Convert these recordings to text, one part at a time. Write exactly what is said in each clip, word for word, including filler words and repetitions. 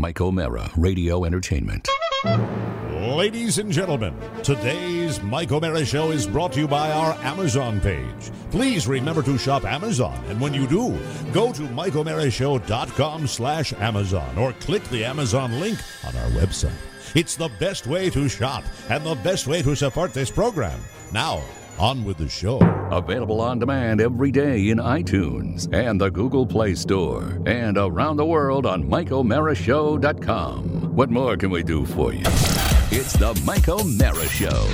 Mike O'Mara, Radio Entertainment. Ladies and gentlemen, today's Mike O'Mara Show is brought to you by our Amazon page. Please remember to shop Amazon, and when you do, go to Mike O'Mara Show dot com slash Amazon or click the Amazon link on our website. It's the best way to shop and the best way to support this program. Now, on with the show. Available on demand every day in iTunes and the Google Play Store and around the world on Mike O'Mara Show dot com. What more can we do for you? It's the Mike O'Mara Show.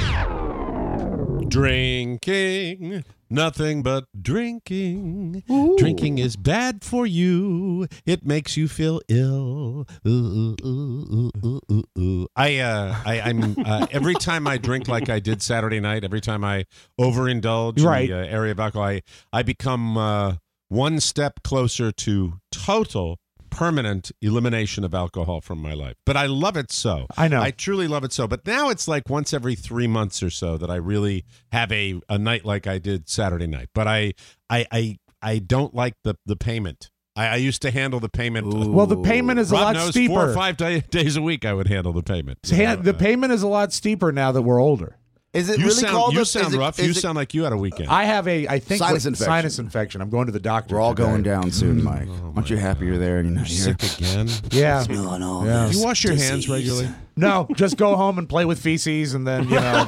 Drinking, nothing but drinking. Ooh. Drinking is bad for you. It makes you feel ill. Ooh, ooh, ooh, ooh, ooh, ooh. I, uh, I, I'm uh, every time I drink like I did Saturday night, every time I overindulge Right. in the uh, area of alcohol, I, I become uh, one step closer to total, permanent elimination of alcohol from my life. But I love it so. I know. I truly love it so. But now it's like once every three months or so that I really have a, a night like I did Saturday night. But I I I, I don't like the, the payment. I, I used to handle the payment. Well, the payment is a Rob lot knows steeper. Four or five day, days a week I would handle the payment. Ha- the payment is a lot steeper now that we're older. Is it You really sound, called you a, sound is it- rough. is You it- sound like you had a weekend. I have a, I think, Sinus what- infection. sinus infection. I'm going to the doctor. We're all today. going down soon, Mike. Aren't you happy you're there and you're not here? Sick again? Yeah. Smelling all Yeah. this You wash your hands disease. regularly? No, just go home and play with feces and then, you know,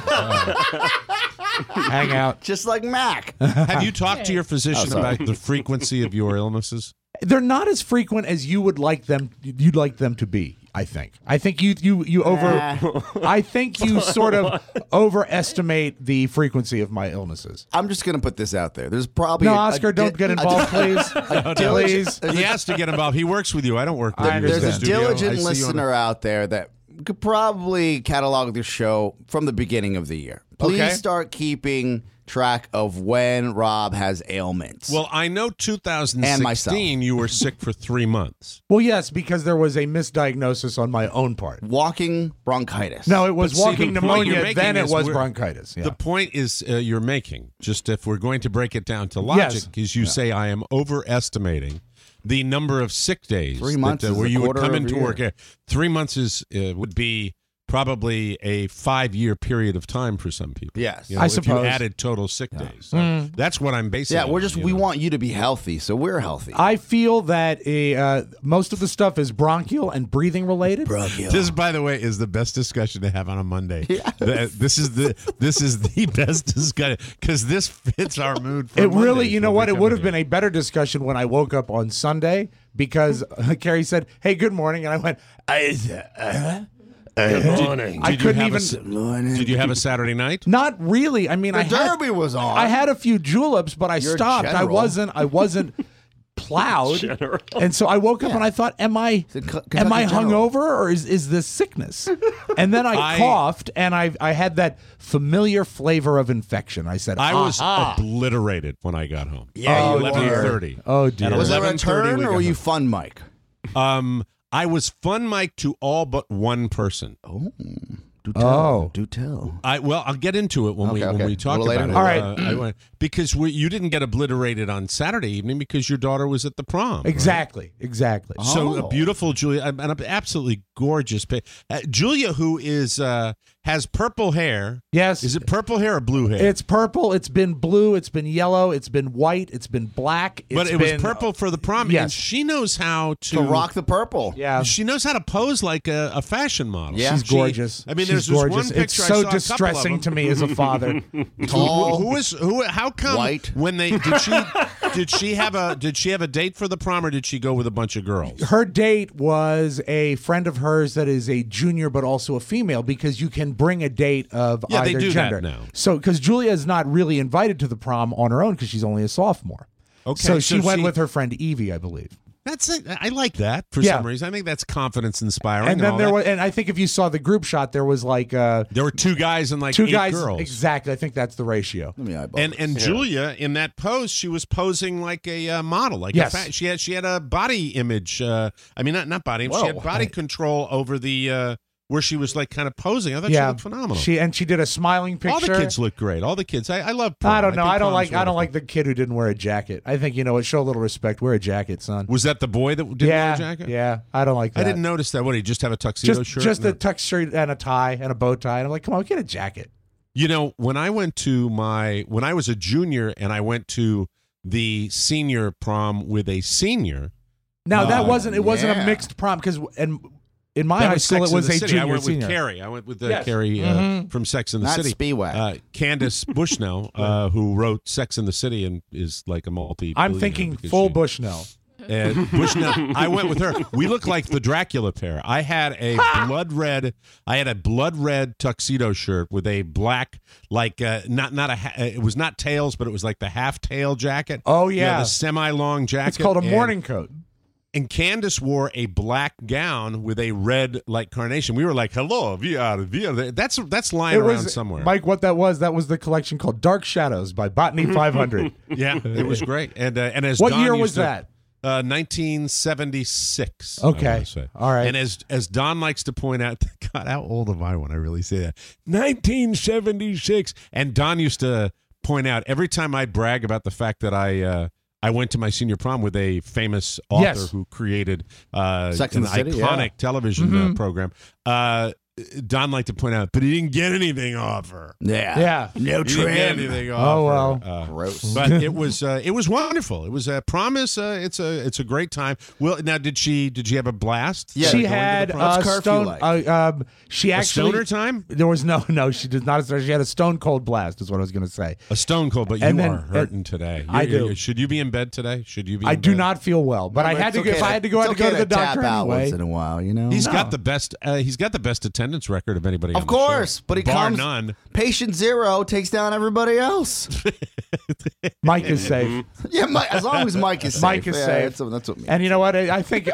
hang out. Just like Mac. Have you talked to your physician Oh, sorry. about the frequency of your illnesses? They're not as frequent as you would like them. You'd like them to be. I think. I think you you you over. I think you sort of overestimate the frequency of my illnesses. I'm just going to put this out there. There's probably No, a- Oscar, a don't di- get a involved, di- please. a Please. diligent- He has to get involved. He works with you. I don't work with I you. There's in a the studio. I diligent see you on listener out there that could probably catalog the show from the beginning of the year. Please Okay. start keeping track of when Rob has ailments. Well, I know two thousand And myself. sixteen you were sick for three months. Well, yes, because there was a misdiagnosis on my own part. walking bronchitis. No, it was But see, walking the point you're pneumonia. making Then it is was we're- bronchitis. Yeah. The point is uh, you're making, just if we're going to break it down to logic, Yes. is you say I am overestimating the number of sick days. Three that, months uh, is where a you would quarter come of a into year. work. Uh, Three months is uh, would be probably a five-year period of time for some people. Yes. You know, I if you suppose. added total sick days. So Mm. That's what I'm basing. Yeah, it we're on, just you we know. want you to be healthy, so we're healthy. I feel that a, uh, most of the stuff is bronchial and breathing related. This, by the way, is the best discussion to have on a Monday. The- This is the this is the best discussion because this fits our mood. For It really, Mondays you know when what? we It come would in have been here. a better discussion when I woke up on Sunday because uh, Carrie said, "Hey, good morning," and I went, I, uh, Good morning. I Did you couldn't have even. a s- Did you have a Saturday night? Not really. I mean, The I had, Derby was on. I had a few juleps, but I You're a stopped. I general. wasn't. I wasn't plowed, and so I woke up and I thought, "Am I? It's a K- Am I Kentucky General. hungover or is is this sickness?" And then I, I- coughed, and I I had that familiar flavor of infection. I said, I was "Aha." obliterated when I got home. Yeah, you eleven were. thirty. Oh dear. Was there a eleven thirty turn we or got were you home. fun, Mike? Um, I was fun, Mike, to all but one person. Oh, do tell. Oh. Do tell. I well, I'll get into it when we Okay, when okay. we talk A little about later. it. All right. Uh, I went- because we, you didn't get obliterated on Saturday evening because your daughter was at the prom. right? Exactly. Exactly. So Oh. a beautiful Julia, and an absolutely gorgeous. pa- Uh, Julia, who is uh, has purple hair. Yes. Is it purple hair or blue hair? It's purple. It's been blue. It's been yellow. It's been white. It's been black. It's but it been, was purple for the prom, yes. and she knows how to, To rock the purple. Yeah. She knows how to pose like a, a fashion model. Yeah. She's She- gorgeous. I mean, She's there's this one gorgeous. picture It's I so saw a couple of distressing them. to me as a father. Tall. Who is who? How come White. when they did she did she have a did she have a date for the prom or did she go with a bunch of girls? Her date was a friend of hers that is a junior but also a female because you can bring a date of Yeah, they either do that gender. now. So because Julia is not really invited to the prom on her own because she's only a sophomore. Okay, So she so went she- with her friend Evie, I believe. That's it. I like that for Yeah. some reason. I think that's confidence inspiring. And then all there that. was, and I think if you saw the group shot, there was like uh, there were two guys and like two eight guys. girls. Exactly. I think that's the ratio. Let me eyeball And this. and Julia in that pose, she was posing like a uh, model. Like Yes. a fa- she had she had a body image. Uh, I mean, not not body. She had Whoa. body control over the uh, where she was like kind of posing. I thought she Yeah, looked phenomenal. she and she did a smiling picture. All the kids look great. All the kids. I, I love prom. I don't know. think I, don't prom's like. I don't wonderful. like the kid who didn't wear a jacket. I think you know what. Show a little respect. Wear a jacket, son. Was that the boy that didn't yeah, wear a jacket? yeah. I don't like that. I didn't notice that. What, did he just have a tuxedo just shirt? just No. a tux shirt and a tie and a bow tie. And I'm like, come on, get a jacket. You know, when I went to my when I was a junior and I went to the senior prom with a senior. Now that Oh, wasn't. It wasn't yeah. a mixed prom because and in my that high was school Sex it and was the a City. junior I went senior. with Carrie. I went with uh, Yes. Carrie uh, Mhm. from Sex and the Not City. Spiewak. Uh, Candace Bushnell, uh, who wrote Sex and the City and is like a multi. I'm thinking full Bushnell. And Bushnell, I went with her. We look like the Dracula pair. I had a blood red. I had a blood red tuxedo shirt with a black, like uh, not not a. Ha- it was not tails, but it was like the half tail jacket. Oh, You know, yeah. the semi long jacket. It's called a And- morning coat. And Candace wore a black gown with a red like carnation. We were like, "Hello, we are, we are." That's that's lying It around was somewhere. Mike. What that was? That was the collection called Dark Shadows by Botany five hundred. Yeah, it was great. And uh, and as What Don year used was to- that? Uh, nineteen seventy-six. Okay. I wanna say. All right. And as as Don likes to point out, God, how old am I when I really say that? nineteen seventy-six. And Don used to point out every time I brag about the fact that I uh, I went to my senior prom with a famous author Yes. who created uh, Sex an and the City, iconic yeah. television Mm-hmm. uh, program. Uh, Don liked to point out, but he didn't get anything off her. Yeah. He Yeah. No didn't get trim. anything Oh, off well. her. Uh, Gross. but it was uh, it was wonderful. It was a promise. Uh, it's a it's a great time. Well, now did she did she have a blast? Yeah, she going to the had prom? uh, What's curfew stone. like? Uh, um, she a actually stoner time, There was no, no. She did not. She had a stone cold blast. Is what I was going to say. a stone cold. But you And then- are hurting today. I You- you- do. Should you be in bed today? Should you be? I in do bed? not feel well, but I But had to it's go. If okay I had to go, I had it's to go to okay the tap doctor out anyway. once in a while, you know. He's No. got the best. Uh, he's got the best attendance record of anybody. Of on the show. course, but he bar comes none. patient zero takes down everybody else. Mike is safe, Yeah, Mike, as long as Mike is safe. Mike is yeah, safe. That's, that's what me. and you know what? I, I think.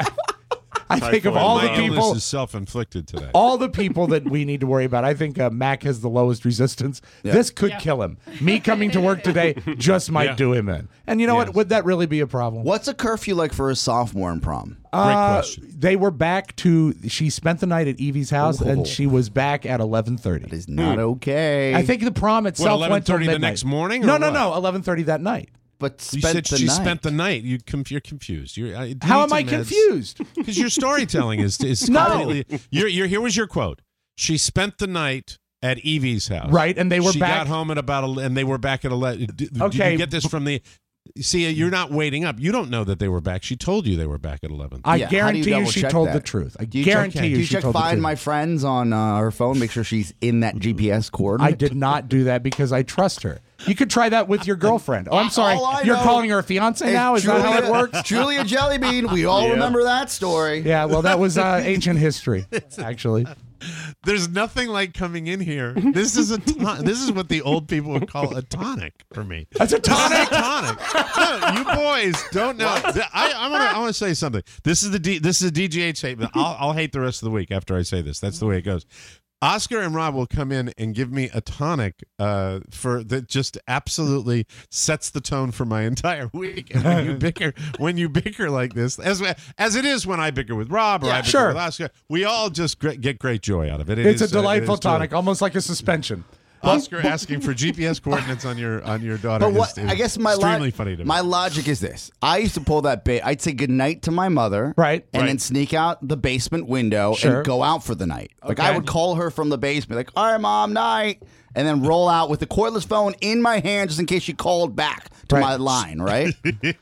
I think of all the My illness people, is self-inflicted today. all the people that we need to worry about. I think uh, Mac has the lowest resistance. This could kill him. Me coming to work today just might Yeah. do him in. And you know Yes. what? Would that really be a problem? What's a curfew like for a sophomore in prom? Great Uh, question. They were back to. She spent the night at Evie's house, Oh. and she was back at eleven thirty. It is not okay. I think the prom itself went till eleven thirty the midnight. next morning, or No, no, what? no. Eleven thirty that night. but You spent said the she night. spent the night. You conf- you're confused. You're, uh, do you How need am I some meds? confused? Because your storytelling is is No. completely. You're, you're, here was your quote. She spent the night at Evie's house. Right, and they were she back- got home at about ele- and they were back at eleven. Did, did Okay. you get this from the? See, you're not waiting up. You don't know that they were back. She told you they were back at eleven. I Yeah, how do you guarantee you, double she check told that? the truth. I Do you guarantee check, you, do you she check told the Find truth. My Friends on uh, her phone? Make sure she's in that G P S coordinate. I did not do that because I trust her. You could try that with your girlfriend. Oh, I'm sorry. All I You're know calling her a fiance It's now? Is that how it Julia- works? Julia Jellybean. We all remember that story. Yeah, well, that was uh, ancient history, actually. There's nothing like coming in here. This is a ton- this is what the old people would call a tonic for me. That's a tonic. tonic. No, you boys don't know. I, I want to. I want to say something. This is the D, this is a D G H statement. I'll, I'll hate the rest of the week after I say this. That's the way it goes. Oscar and Rob will come in and give me a tonic uh, for that just absolutely sets the tone for my entire week. And when you bicker, when you bicker like this, as as it is when I bicker with Rob or Yeah, I bicker sure. with Oscar, we all just gre- get great joy out of it. It It's is, a uh, delightful it is joy. tonic, almost like a suspension. Oscar asking for G P S coordinates on your on your daughter. But what is, is I guess my extremely lo- funny to me. my logic is this: I used to pull that bait. I'd say goodnight to my mother, Right. and Right. then sneak out the basement window Sure. and go out for the night. Like Okay. I would call her from the basement, like, "All right, mom, night," and then roll out with the cordless phone in my hand just in case she called back to Right. my line, right?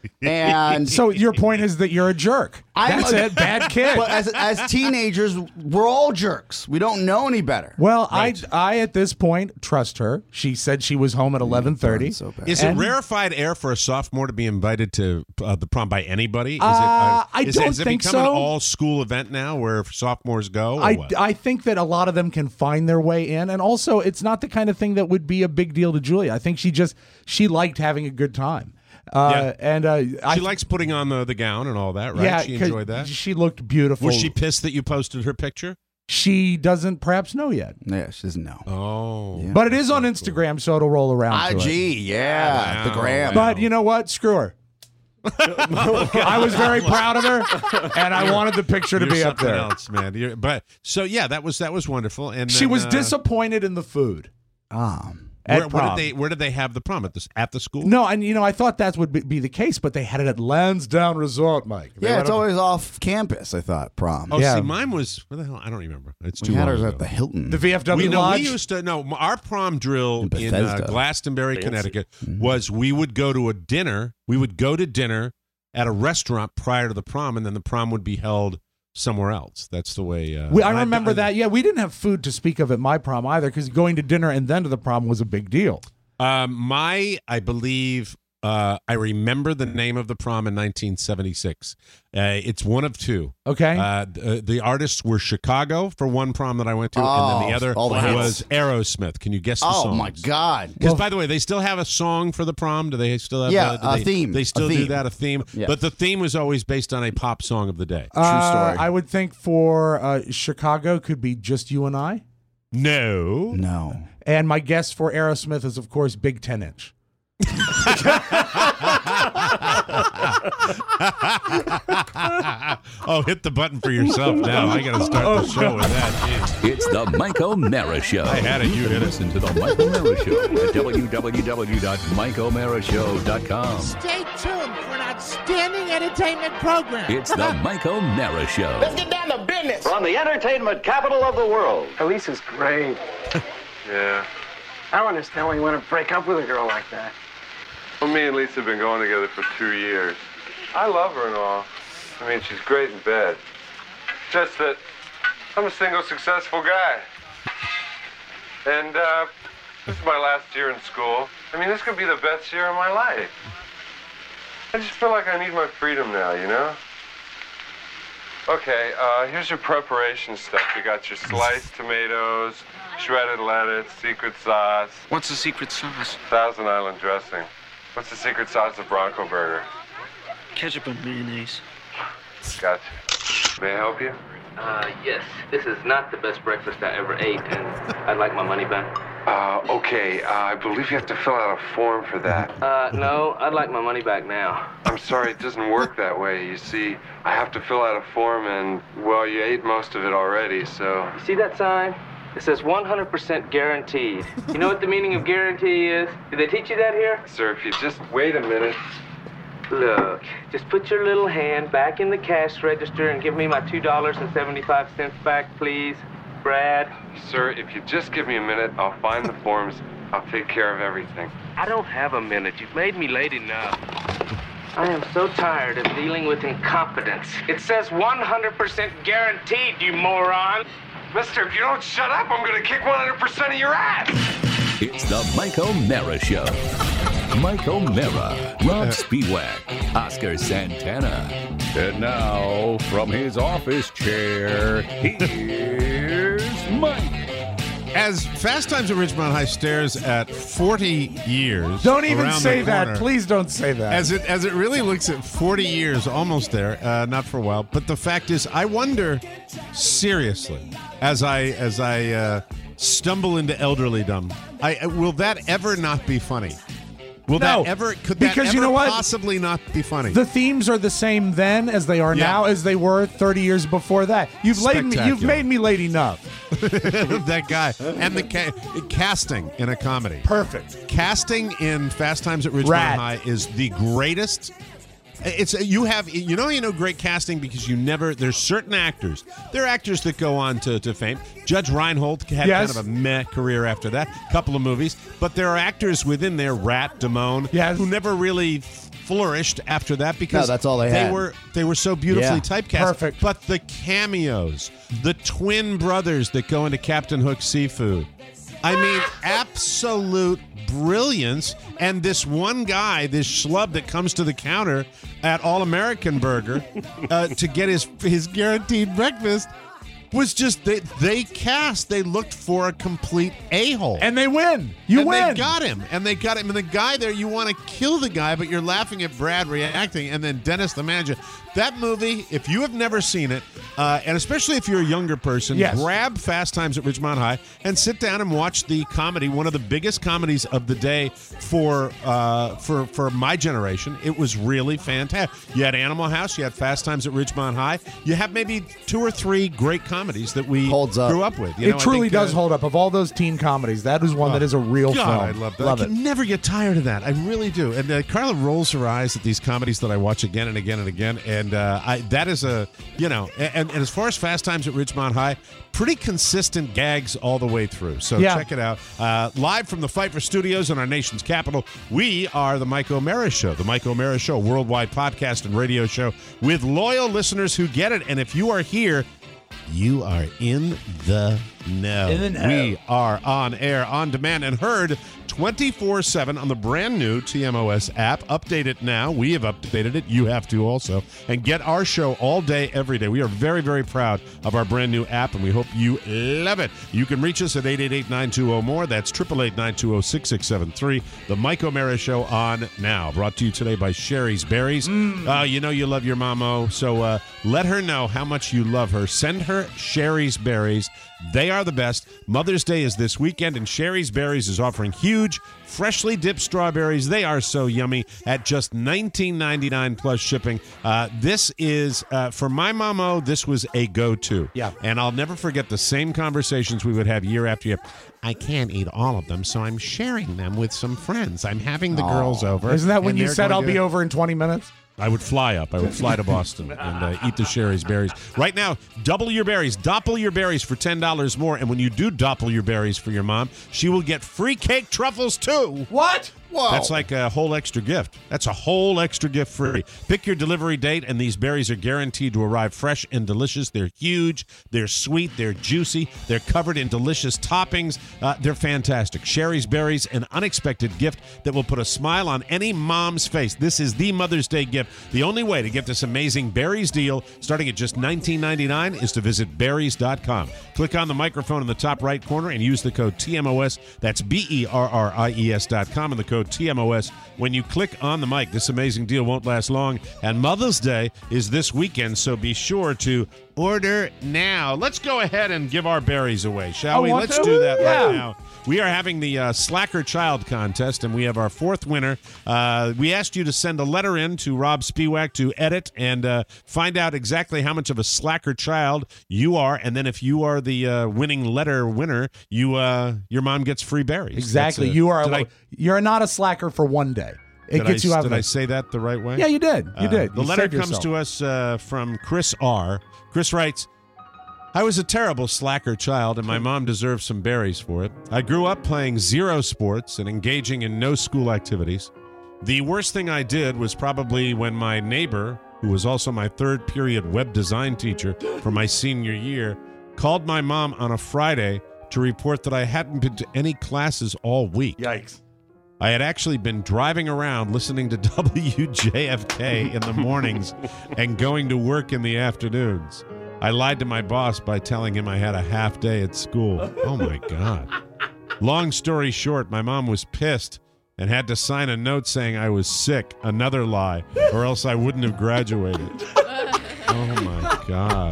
and So your point is that you're a jerk. I'm That's a- it. Bad kid. But as as teenagers, we're all jerks. We don't know any better. Well, I, I at this point trust her. She said she was home at eleven thirty. So bad. Is And- it rarefied air for a sophomore to be invited to uh, the prom by anybody? Is Uh, it, I is don't it, has think it become so. an all-school event now where sophomores go? Or I, what? I think that a lot of them can find their way in, and also it's not the kind of thing that would be a big deal to Julia. I think she just she liked having a good time, uh, Yeah. and uh, I she likes putting on the, the gown and all that, right? yeah, she 'cause enjoyed that. She looked beautiful. Was she pissed that you posted her picture? She doesn't perhaps know yet, Yeah, she doesn't know. Oh, but it is on Instagram, so it'll roll around. I to it. G, yeah, Wow. the gram. But you know what? Screw her. I was very proud of her, and I wanted the picture to You're be up something there. else, man. You're, but so yeah, that was that was wonderful. And She then, was uh, disappointed in the food. Ah. At Where, where prom. did they where did they have the prom at the at the school? No, and you know, I thought that would be, be the case, but they had it at Lansdowne Resort, Mike. They Yeah, let it's them- always off campus, I thought, prom. Oh, Yeah. see, mine was where the hell? I don't remember. It's too we had long ours ago. at the Hilton. the V F W We know Lodge. we used to no our prom drill In in, uh, Bethesda. Glastonbury, Connecticut was we would go to a dinner. We would go to dinner at a restaurant prior to the prom, and then the prom would be held somewhere else. That's the way. Uh, We, I and remember I- that. Yeah, we didn't have food to speak of at my prom either, because going to dinner and then to the prom was a big deal. Um, my, I believe, uh, I remember the name of the prom in nineteen seventy-six. Uh, it's one of two. Okay. Uh, the, the artists were Chicago for one prom that I went to, and then the Oh, other all the hits. was Aerosmith. Can you guess the Oh, songs? my God. Because, by the way, they still have a song for the prom. Do they still have Yeah, a, do a they, theme. They still A do theme. that, a theme. Yes. But the theme was always based on a pop song of the day. Uh, story. I would think for uh, Chicago could be Just You and I. No. No. And my guess for Aerosmith is, of course, Big Ten Inch. Oh, hit the button for yourself now. I got to start the show with that. Jeez. It's the Mike O'Mara Show. I had it, you hit it. Listen to the Mike O'Mara Show at w w w dot mike o'mara show dot com. Stay tuned for an outstanding entertainment program. It's the Mike O'Mara Show. Let's get down to business. From the entertainment capital of the world. Elise is great. Yeah. I don't understand why you want to break up with a girl like that. Well, me and Lisa have been going together for two years. I love her and all. I mean, she's great in bed. Just that I'm a single, successful guy. And uh, this is my last year in school. I mean, this could be the best year of my life. I just feel like I need my freedom now, you know? Okay, uh, here's your preparation stuff. You got your sliced tomatoes, shredded lettuce, secret sauce, What's the secret sauce? Thousand Island dressing. What's the secret sauce of Bronco Burger? Ketchup and mayonnaise. Gotcha. May I help you? Uh, yes. This is not the best breakfast I ever ate, and I'd like my money back. Uh, okay, uh, I believe you have to fill out a form for that. Uh, no, I'd like my money back now. I'm sorry, it doesn't work that way. You see, I have to fill out a form and, well, you ate most of it already, so... You see that sign? It says one hundred percent guaranteed. You know what the meaning of guarantee is? Did they teach you that here? Sir, if you just wait a minute... Look, just put your little hand back in the cash register and give me my two dollars and seventy-five cents back, please, Brad. Sir, if you just give me a minute, I'll find the forms. I'll take care of everything. I don't have a minute. You've made me late enough. I am so tired of dealing with incompetence. It says one hundred percent guaranteed, you moron. Mister, if you don't shut up, I'm gonna kick one hundred percent of your ass! It's the Mike O'Mara Show. Mike O'Mara, Rob Spiewak, Oscar Santana. And now, from his office chair, here's Mike. As Fast Times at Ridgemont High stares at forty years, Don't even around say the that. corner, Please don't say that. As it as it really looks at forty years, almost there, uh, not for a while. But the fact is, I wonder seriously, as I as I uh, stumble into elderlydom, I uh, will that ever not be funny? Will No, that ever? Could that because ever you know what? possibly not be funny? The themes are the same then as they are Yeah. now, as they were thirty years before that. You've laid me. You've Spectacular. made me late enough. That guy and the ca- casting in a comedy. Perfect. Casting in Fast Times at Ridgemont Rad. High is the greatest. It's you have you know you know great casting because you never there's certain actors. There are actors that go on to, to fame. Judge Reinhold had Yes. kind of a meh career after that, couple of movies. But there are actors within there, Rat, Damone, Yes. who never really flourished after that because No, that's all they had. were they were so beautifully Yeah. typecast. Perfect. But the cameos, the twin brothers that go into Captain Hook Seafood. I mean, absolute brilliance. And this one guy, this schlub that comes to the counter at All American Burger uh, to get his his guaranteed breakfast. was just they they cast. They looked for a complete a-hole. And they win. You and win. They got him. And they got him. And the guy there, you want to kill the guy, but you're laughing at Brad reacting. And then Dennis, the manager. That movie, if you have never seen it, uh, and especially if you're a younger person, yes. grab Fast Times at Ridgemont High and sit down and watch the comedy, one of the biggest comedies of the day for uh, for for my generation. It was really fantastic. You had Animal House, you had Fast Times at Ridgemont High. You have maybe two or three great comedies that we Holds up. grew up with. You it know, truly think, does uh, hold up. Of all those teen comedies, that is one oh, that is a real God, film. I love that. Love I it. can never get tired of that. I really do. And uh, Carla rolls her eyes at these comedies that I watch again and again and again. And uh, I, that is a, you know, and, and as far as Fast Times at Ridgemont High, pretty consistent gags all the way through. So Yeah. check it out. Uh, live from the Fight for Studios in our nation's capital, we are the Mike O'Mara Show. The Mike O'Mara Show, worldwide podcast and radio show with loyal listeners who get it. And if you are here, you are in the know. In the know. We are on air, on demand, and heard twenty-four seven on the brand new T M O S app. Update it now. We have updated it. You have to also. And get our show all day, every day. We are very, very proud of our brand new app, and we hope you love it. You can reach us at eight eight eight, nine two zero, more. That's eight eight eight, nine two zero, six six seven three. The Mike O'Mara Show on now. Brought to you today by Sherry's Berries. Mm. Uh, you know you love your mamo, so uh, let her know how much you love her. Send her Sherry's Berries. They are the best. Mother's Day is this weekend, and Sherry's Berries is offering huge, freshly dipped strawberries. They are so yummy at just nineteen ninety-nine plus shipping. Uh, this is, uh, for my mamo, this was a go-to. Yeah. And I'll never forget the same conversations we would have year after year. I can't eat all of them, so I'm sharing them with some friends. I'm having the girls over. Isn't that when and you they're said going I'll to- be over in twenty minutes? I would fly up. I would fly to Boston and uh, eat the Sherry's Berries. Right now, double your berries. Doppel your berries for ten dollars more. And when you do doppel your berries for your mom, she will get free cake truffles, too. What? Whoa. That's like a whole extra gift. That's a whole extra gift free. Pick your delivery date, and these berries are guaranteed to arrive fresh and delicious. They're huge. They're sweet. They're juicy. They're covered in delicious toppings. Uh, they're fantastic. Sherry's Berries, an unexpected gift that will put a smile on any mom's face. This is the Mother's Day gift. The only way to get this amazing berries deal, starting at just nineteen ninety-nine, is to visit berries dot com. Click on the microphone in the top right corner and use the code T M O S. That's B E R R I E S dot com and the code T M O S. When you click on the mic, this amazing deal won't last long. And Mother's Day is this weekend, so be sure to order now. Let's go ahead and give our berries away, shall I we? want Let's to. do that Yeah. right now. We are having the uh, Slacker Child contest, and we have our fourth winner. Uh, we asked you to send a letter in to Rob Spiewak to edit and uh, find out exactly how much of a slacker child you are, and then if you are the uh, winning letter winner, you uh, your mom gets free berries. Exactly. That's, uh, you are. did A, I- you're not a slacker for one day. It Did gets I, you out Did of I it. say that the right way? Yeah, you did. You Uh, did. The You letter saved comes yourself. to us uh, from Chris R. Chris writes, I was a terrible slacker child, and my mom deserves some berries for it. I grew up playing zero sports and engaging in no school activities. The worst thing I did was probably when my neighbor, who was also my third period web design teacher for my senior year, called my mom on a Friday to report that I hadn't been to any classes all week. Yikes. I had actually been driving around listening to W J F K in the mornings and going to work in the afternoons. I lied to my boss by telling him I had a half day at school. Oh, my God. Long story short, my mom was pissed and had to sign a note saying I was sick, another lie, or else I wouldn't have graduated. Oh, my God.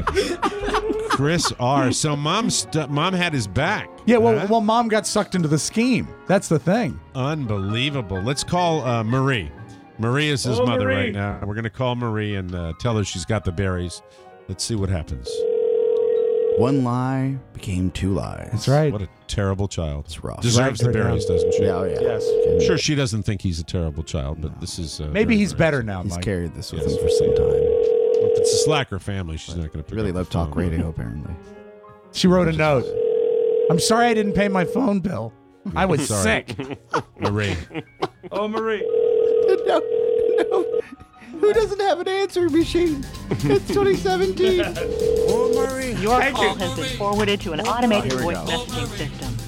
Chris R. So mom, st- mom had his back. Yeah, well, huh? well, mom got sucked into the scheme. That's the thing. Unbelievable. Let's call uh, Marie. Marie is his Oh, mother Marie. right now. We're going to call Marie and uh, tell her she's got the berries. Let's see what happens. One lie became two lies. That's right. What a terrible child. It's rough. Deserves Right, the right, berries, yeah. doesn't she? Yeah, oh, yeah. Yes. I'm sure she doesn't think he's a terrible child, but this is... Uh, Maybe very, he's very- better now, He's Mike. carried this with Yes. him for some time. Well, if it's a slacker family, she's not going to pick Really up love the talk phone. radio, apparently. She wrote a note. I'm sorry I didn't pay my phone bill. I was Sorry. sick. Marie. Oh, Marie. No, no. Who doesn't have an answering machine? It's twenty seventeen. Your call has been forwarded to an automated here we voice go. messaging system.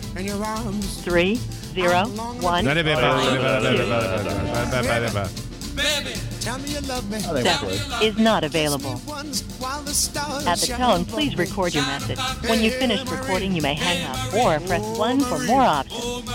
Three zero one. Step is not available. At the tone, please record your message. When you've finished recording, you may hang up or press one for more options.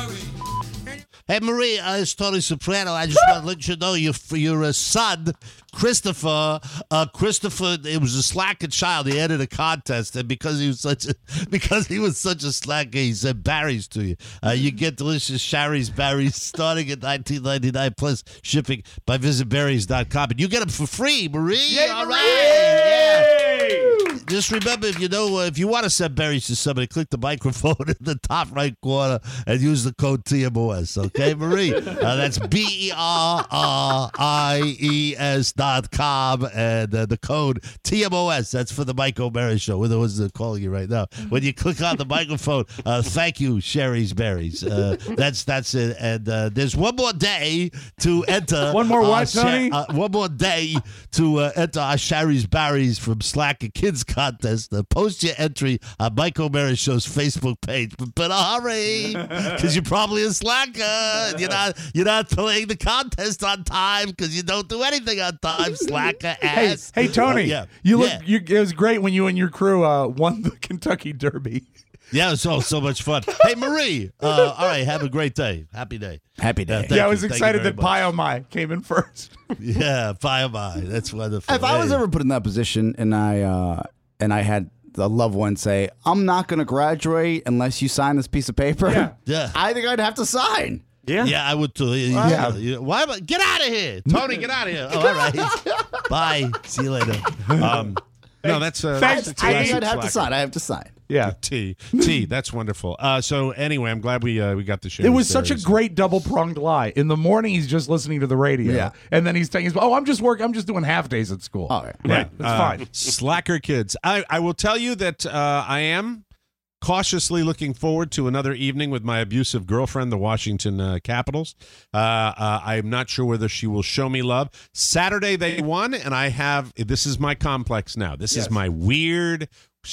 Hey, Marie, uh, it's Tony Soprano. I just want to let you know your your uh, son, Christopher. Uh, Christopher, it was a slacker child. He entered a contest, and because he was such a because he was such a slacker, he sent berries to you. Uh, you get delicious Sharry's berries starting at nineteen ninety-nine plus shipping by visit berries dot com, and you get them for free, Marie. Yay, All Marie! right, yeah. Just remember, if you know, uh, if you want to send berries to somebody, click the microphone in the top right corner and use the code T M O S. Okay, Marie? Uh, that's B E R R I E S dot com, and uh, the code T M O S. That's for the Mike O'Mara Show. We're the ones that are calling you right now. When you click on the microphone, uh, thank you, Sherry's Berries. Uh, that's that's it. And uh, there's one more day to enter. One more what, Sher- Tony? Uh, one more day to uh, enter our Sherry's Berries from Slacker Kids contest. Uh, post your entry on Mike O'Mara Show's Facebook page. But better hurry, because you're probably a slacker. You're not you're not playing the contest on time because you don't do anything on time. Slacker Hey, ass. hey, Tony. Uh, yeah, You look. yeah. You, it was great when you and your crew uh, won the Kentucky Derby. Yeah, it was all so much fun. Hey, Marie. Uh, all right, have a great day. Happy day. Happy day. thank Yeah, I you. was Thank you excited very that much. Piomai came in first. Yeah, fire by. That's wonderful. If I was Hey. ever put in that position and I uh, and I had a loved one say, "I'm not going to graduate unless you sign this piece of paper," Yeah. Yeah. I think I'd have to sign. Yeah. Yeah, I would too. Yeah. Yeah. yeah. Why? am I- Get out of here, Tony. Get out of here. Oh, all right. Bye. See you later. Um, no, that's uh, Thanks, that's I classic think I'd have to slacker. sign. I have to sign. Yeah. T T. That's wonderful. Uh, so anyway, I'm glad we uh, we got the show. It was such a great double pronged lie. In the morning, he's just listening to the radio, Yeah. and then he's saying, "Oh, I'm just working. I'm just doing half days at school." All right. Right, that's Uh, fine. Slacker kids. I, I will tell you that uh, I am cautiously looking forward to another evening with my abusive girlfriend, the Washington uh, Capitals. Uh, uh, I'm not sure whether she will show me love. Saturday they won, and I have this is my complex now. This is my weird,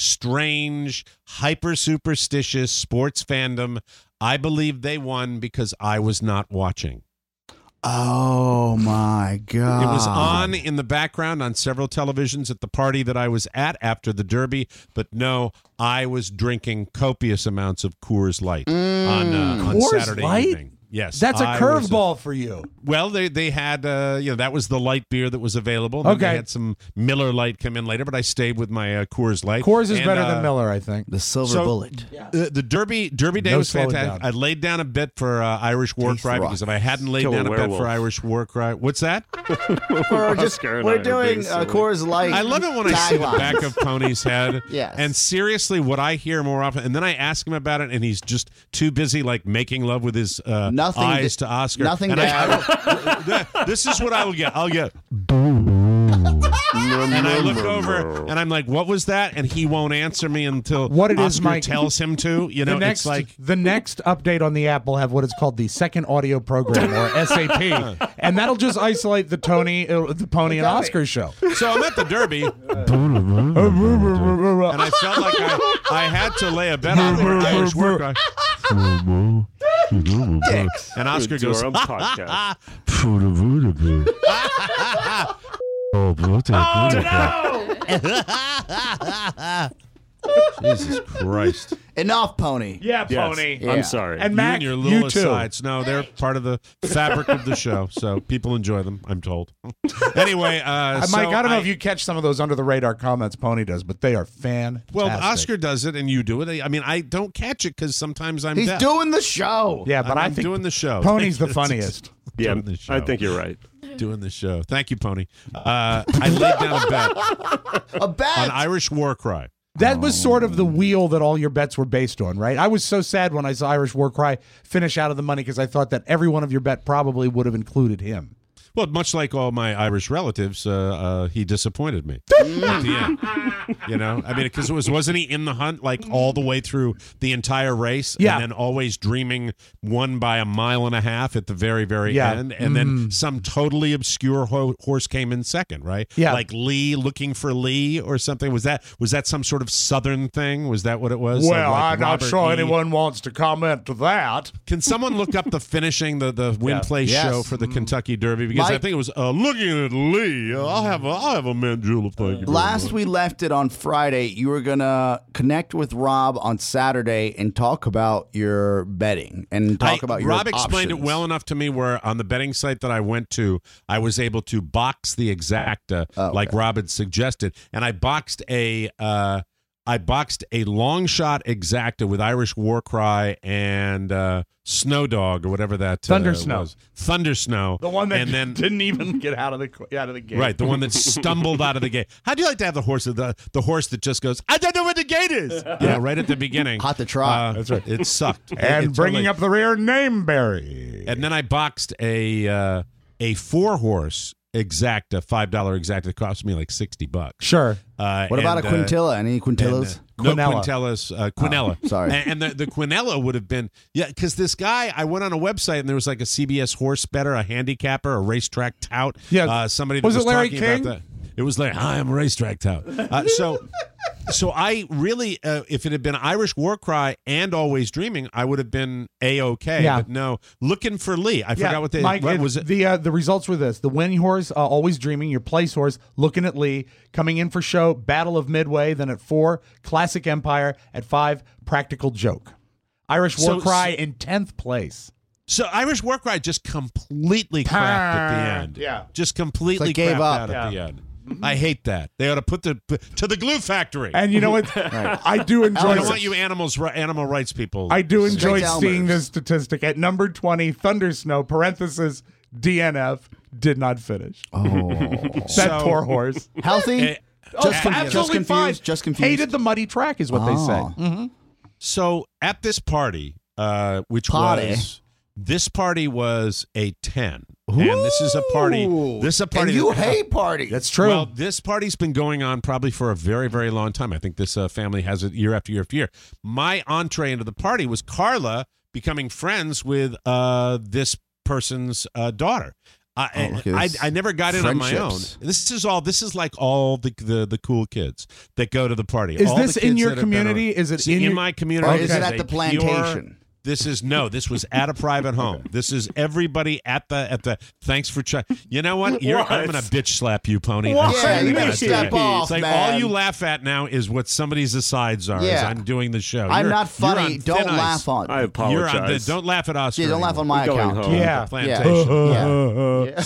strange, hyper superstitious sports fandom. I believe they won because I was not watching. Oh my God! It was on in the background on several televisions at the party that I was at after the Derby, but no, I was drinking copious amounts of Coors Light on uh, on Coors Saturday Light? evening. Yes, That's a I was, curveball for you. Well, they they had uh, you know that was the light beer that was available. Then Okay. they had some Miller Light come in later, but I stayed with my uh, Coors Light. Coors is And, better uh, than Miller, I think. the silver so- bullet. Uh, the Derby Derby Day No was slowing fantastic. down. I laid down a bet for uh, Irish War Taste Cry rock. because if I hadn't laid Kill a down a bet werewolf. for Irish War Cry, what's that? We're just Oscar and I we're are doing being uh, silly. Coors Light. I love it when I see the taglines. back of Pony's head. Yes. And seriously, what I hear more often, and then I ask him about it, and he's just too busy like making love with his uh, Nothing eyes da- to Oscar. nothing And I, dad. I will- this is what I will get. I'll get. And I look over and I'm like, "What was that?" And he won't answer me until What it is, Oscar Mike- tells him to. You know, the next, it's like the next update on the app will have what is called the second audio program, or S A P, and that'll just isolate the Tony, uh, the Pony and Oscar show. so. I'm at the Derby, and I felt like I, I had to lay a bet on the Irish War Cry. And Oscar Do goes, our own podcast. Jesus Christ. Enough, Pony. Yeah, Yes. Pony. Yeah. I'm sorry. And You Mac, and your you, little too. asides. No, they're part of the fabric of the show, so people enjoy them, I'm told. Anyway, uh, Uh, so Mike, I don't know if you catch some of those under the radar comments Pony does, but they are fantastic. Well, Oscar does it, and you do it. I mean, I don't catch it because sometimes I'm He's deaf. doing the show. Yeah, but I'm, I I'm think doing the show. Pony's the It's- funniest. Yeah, doing the show. I think you're right. Doing the show. Thank you, Pony. Uh, I laid down a bet A bet. on Irish War Cry. That was sort of the wheel that all your bets were based on, right? I was so sad when I saw Irish War Cry finish out of the money because I thought that every one of your bet probably would have included him. Well, much like all my Irish relatives, uh, uh, he disappointed me at the end. You know, I mean, because it was wasn't he in the hunt like all the way through the entire race, Yeah. and then always dreaming won by a mile and a half at the very, very Yeah. end, and then some totally obscure ho- horse came in second, right? Yeah. like Lee looking for Lee or something. Was that was that some sort of Southern thing? Was that what it was? Well, Like I'm not Robert sure E. anyone wants to comment to that. Can someone look up the finishing the the win Yeah. play Yes. show for the Kentucky Derby? Because I Mike- think it was uh, looking at Lee. Uh, I'll have a I'll have a Manjula. Thank you. very Last much. we left it on Friday, you were gonna connect with Rob on Saturday and talk about your betting and talk I- about your Rob explained it options. well enough to me where on the betting site that I went to, I was able to box the exacta Oh, okay. like Rob had suggested, and I boxed a uh, I boxed a long shot exacta with Irish War Cry and uh, Snow Dog or whatever that uh, Thunder Snow. was. Thunder Snow. The one that and then didn't even get out of the out of the gate. Right, the one that stumbled out of the gate. How do you like to have the horse the the horse that just goes, I don't know where the gate is? Yeah, right at the beginning. Hot to trot. Uh, That's right. It sucked. And It- it bringing totally- up the rear, Nameberry. And then I boxed a uh, a four horse exacta, five dollar exacta. It cost me like sixty bucks. Sure. Uh, What about and, a uh, quintilla? Any quintillas? and, uh, no Quinella. quintellas, uh, Quinella. Oh, sorry. And, and the, the Quinella would have been, yeah, because this guy, I went on a website and there was like a C B S horse better, a handicapper, a racetrack tout. Yeah. Uh, somebody that Was was, it Larry talking King? about that. It was like, hi, I'm a racetrack tout. Uh, so, so I really, uh, if it had been Irish War Cry and Always Dreaming, I would have been A-okay. Yeah. But no, looking for Lee. I Yeah, forgot what they, Mike, what it- was it? The uh, the results were this: the winning horse, uh, Always Dreaming, your place horse, Looking at Lee, coming in for show, Battle of Midway, then at four, Classic Empire, at five, Practical Joke. Irish War So- Cry in tenth place. So Irish War Cry just completely crapped at the end. Yeah. Just completely It's like gave crapped up. out at the Yeah. end. I hate that. They ought to put the to the glue factory. And you know what? I do enjoy. I don't want you animals ri- animal rights people. I do enjoy Straight seeing Elmers. this statistic. At number twenty, Thunder Snow, parenthesis, D N F, did not finish. Oh, That So- poor horse. healthy. Eh, Just, Oh, con- just absolutely confused. fine. Just confused. Hated the muddy track, is what they Oh. say. So at this party, uh, which Party. was this party was a ten, and this is a party. This is a party. And you that- hate parties. That's true. Well, this party's been going on probably for a very, very long time. I think this uh, family has it year after year after year. My entree into the party was Carla becoming friends with uh, this person's uh, daughter. I, Oh, look at I, this. I never got in on my own. Friendships. This is all. This is like all the the, the cool kids that go to the party. Is All the this in kids your that have been community? around. Is it See, in in, your- my community? Or is this it at a the pure- plantation? This is no. This was at a private home. This is everybody at the at the. Thanks for trying. You know what? You're, I'm gonna bitch slap you, pony. What? I'm Yeah, sorry, you but better I step tell you. off, It's like man. all you laugh at now is what somebody's asides are. As Yeah. I'm doing the show. I'm You're- not you're funny. on Don't thin ice. laugh on. I You're apologize. on the, don't laugh at Oscar. Yeah, don't laugh on anymore. my Going account. home. Yeah. The plantation. Yeah. Yeah.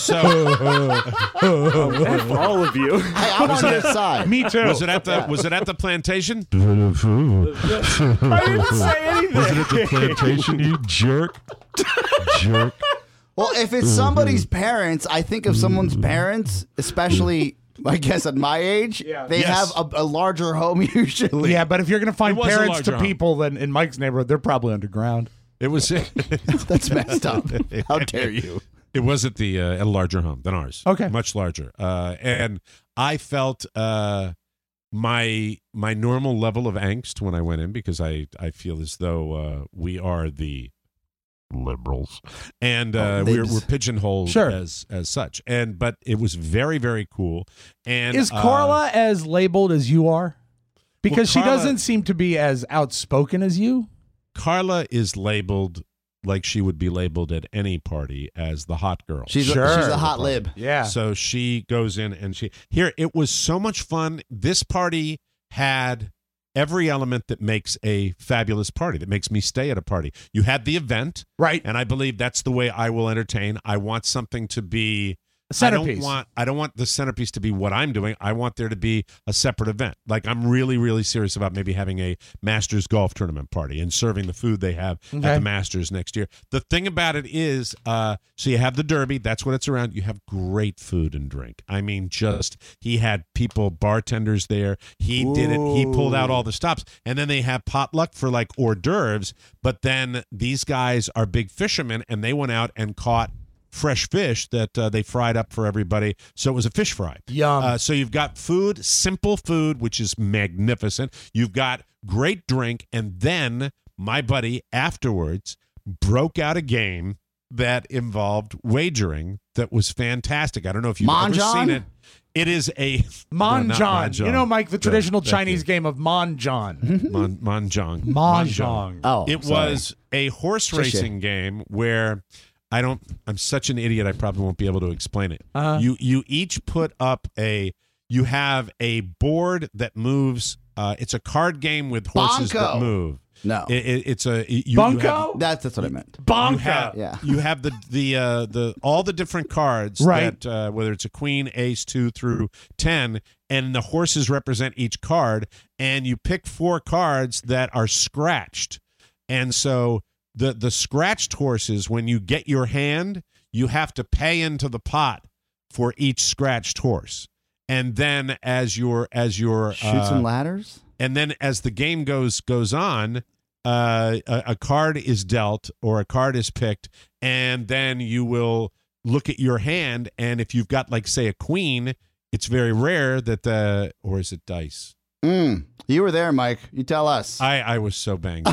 So F all of you. Hey, I'm on your side. Me too. was it at the was it at the plantation? I didn't say anything. Was it at the plantation, you jerk? Jerk. Well, if it's somebody's parents, I think of someone's parents, especially, I guess, at my age, Yeah. they Yes. have a, a larger home usually. Yeah, but if you're going to find It was a parents larger to home. people, then in Mike's neighborhood, they're probably underground. It was. That's messed up. How dare you? It was at the uh, at a larger home than ours. Okay. much larger. Uh, and I felt uh, my my normal level of angst when I went in because I I feel as though uh, we are the liberals and uh, Oh, we're, libs. we're pigeonholed Sure. as as such. And but it was very very cool. And Is uh, Carla as labeled as you are? Because she Carla- doesn't seem to be as outspoken as you. Carla is labeled like she would be labeled at any party as the hot girl. She's Sure. a, she's a hot lib. Yeah. So she goes in and she here it was so much fun. This party had every element that makes a fabulous party, that makes me stay at a party. You had the event, Right. and I believe that's the way I will entertain. I want something to be A centerpiece. I don't want I don't want the centerpiece to be what I'm doing. I want there to be a separate event. Like I'm really really serious about maybe having a Masters golf tournament party and serving the food they have Okay. at the Masters next year. The thing about it is uh so you have the Derby, that's what it's around. You have great food and drink. I mean just he had people bartenders there. He did it. He pulled out all the stops and then they have potluck for like hors d'oeuvres, but then these guys are big fishermen and they went out and caught fresh fish that uh, they fried up for everybody. So it was a fish fry. Yum. Uh, so you've got food, simple food, which is magnificent. You've got great drink. And then my buddy afterwards broke out a game that involved wagering that was fantastic. I don't know if you've ever seen it. It is a Mahjong. No, not Mahjong. You know, Mike, the traditional Thank Chinese you. game of Mahjong. Mon- Mahjong. Mahjong. Oh, it sorry. was a horse Shishi. racing game where I don't. I'm such an idiot. I probably won't be able to explain it. Uh-huh. You you each put up a. You have a board that moves. Uh, it's a card game with horses Bonko. that move. No, It, it, it's a you, you Bunko? have, that's that's what I meant. you Bonka. have, Yeah. you have the the uh, the all the different cards Right. that uh, whether it's a queen, ace, two through ten, and the horses represent each card, and you pick four cards that are scratched, and so the the scratched horses, when you get your hand, you have to pay into the pot for each scratched horse, and then as your as your Shoots uh, and ladders. and then as the game goes goes on, uh, a, a card is dealt or a card is picked, and then you will look at your hand, and if you've got, like, say, a queen, it's very rare that the or is it dice? Mm, you were there, Mike. You tell us. I, I was so banged up.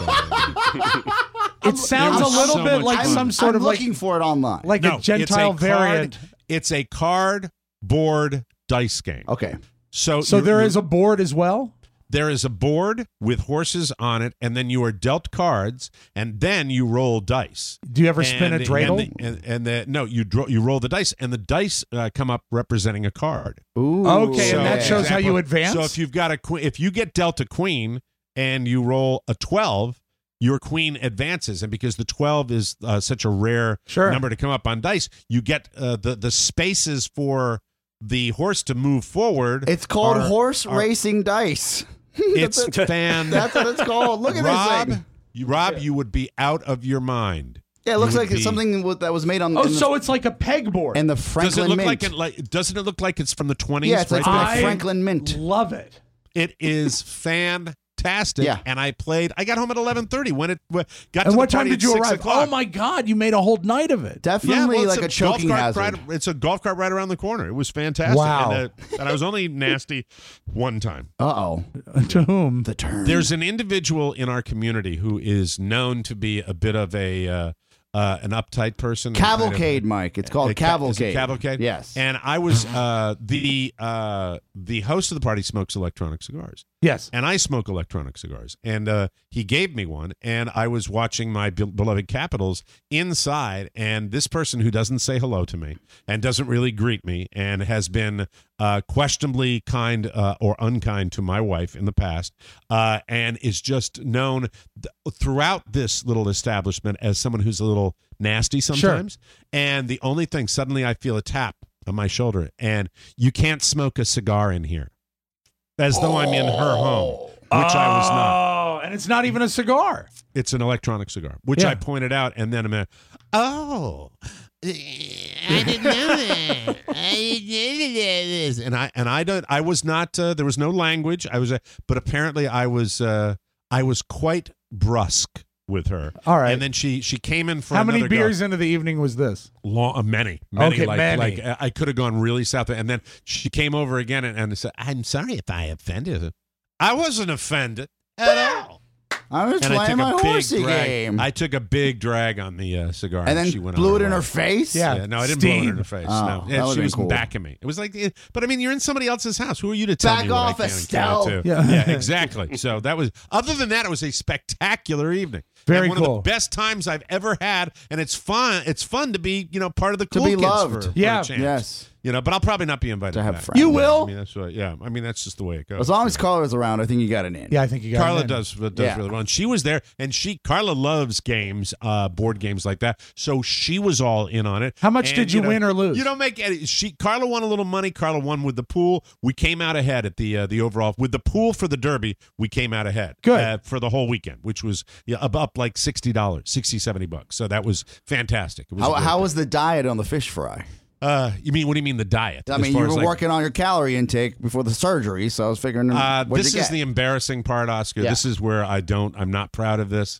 on Saturday. It sounds There a was little so bit much like fun. some sort I'm of like looking for it online. like No, a Gentile it's a card- variant. It's a card board dice game. Okay. So So you're- there you're- is a board as well. There is a board with horses on it, and then you are dealt cards, and then you roll dice. Do you ever spin a And- dreidel? And, the, and, and the, no, you draw, you roll the dice, and the dice uh, come up representing a card. Ooh. Okay, and that So, shows how you example, advance? So if you've got a que- if you get dealt a queen and you roll a twelve, your queen advances, and because the twelve is uh, such a rare Sure. number to come up on dice, you get uh, the the spaces for the horse to move forward. It's called are- horse are- racing dice. It's That's it. fan. That's what it's called. Look at Rob, this thing. You, Rob, you would be out of your mind. Yeah, it looks You would like it's be- something with- that was made on. Oh, in the, so it's like a pegboard. and the Does Franklin it look Mint. like it? Like, doesn't it look like it's from the twenties? Yeah, it's like right? the Franklin Mint. Love it. It is fantastic. Yeah. And I played. I got home at eleven thirty. When it w- got And to what the time party did you at six arrive? o'clock. Oh my God! You made a whole night of it. Yeah, Definitely well, it's like a, choking golf cart hazard. Right, it's a golf cart right around the corner. It was fantastic. Wow. And, uh, and I was only nasty one time. Uh oh. To whom? The turn. There's an individual in our community who is known to be a bit of a uh, uh, an uptight person. Cavalcade, Mike. It's called A ca- is it Cavalcade. Cavalcade. Yes. And I was uh, the uh, the host of the party smokes electronic cigars. Yes. And I smoke electronic cigars. And uh, he gave me one, and I was watching my be- beloved Capitals inside, and this person who doesn't say hello to me and doesn't really greet me and has been uh, questionably kind uh, or unkind to my wife in the past uh, and is just known th- throughout this little establishment as someone who's a little nasty sometimes. And the only thing, suddenly I feel a tap on my shoulder, and you can't smoke a cigar in here. As though I'm in her home, which I was not. Oh, and it's not even a cigar. It's an electronic cigar, which Yeah. I pointed out, and then I'm a, oh, I didn't know that. I didn't know this. And I and I don't. I was not. Uh, there was no language. I was, uh, but apparently I was. Uh, I was quite brusque with her. All right. And then she she came in for How many another go. beers into the evening was this? Long, uh, many, many, Okay, like, many. like uh, I could have gone really south. And then she came over again and, and said, "I'm sorry if I offended her." I wasn't offended at all. I was And I playing took my a big horsey drag. game. I took a big drag on the uh, cigar, and then she went blew on it in way. her face? Yeah. no, I didn't blow it in Steam. her face. Oh, no, that yeah, would've she been was cool. backing me. It was like, eh, but I mean, you're in somebody else's house. Who are you to tell Back me what off, I can and Estelle. cannot do? Yeah. Yeah, exactly. So that was. Other than that, it was a spectacular evening. Very and one cool. of the best times I've ever had, and it's fun. It's fun to be, you know, part of the To cool be kids loved. For, for Yeah. a chance. Yes. You know, but I'll probably not be invited To have back. friends. You Yeah, will? I mean, that's what, yeah. I mean, that's just the way it goes. As long as Carla's around, I think you got an in. Yeah, I think you got Carla it in. does does Yeah. really well, and she was there, and she Carla loves games, uh, board games like that. So she was all in on it. How much And, did you know, win or lose? You don't make any. She Carla won a little money. Carla won with the pool. We came out ahead at the uh, the overall with the pool for the Derby. We came out ahead. Good. uh, for the whole weekend, which was yeah, up, up like sixty dollars, sixty, seventy bucks. So that was fantastic. It was How, a great how day. was the diet on the fish fry? Uh, you mean what do you mean the diet? I As mean, far you as, were like, working on your calorie intake before the surgery, so I was figuring. Uh, what'd this you is get? the embarrassing part, Oscar. Yeah. This is where I don't. I'm not proud of this.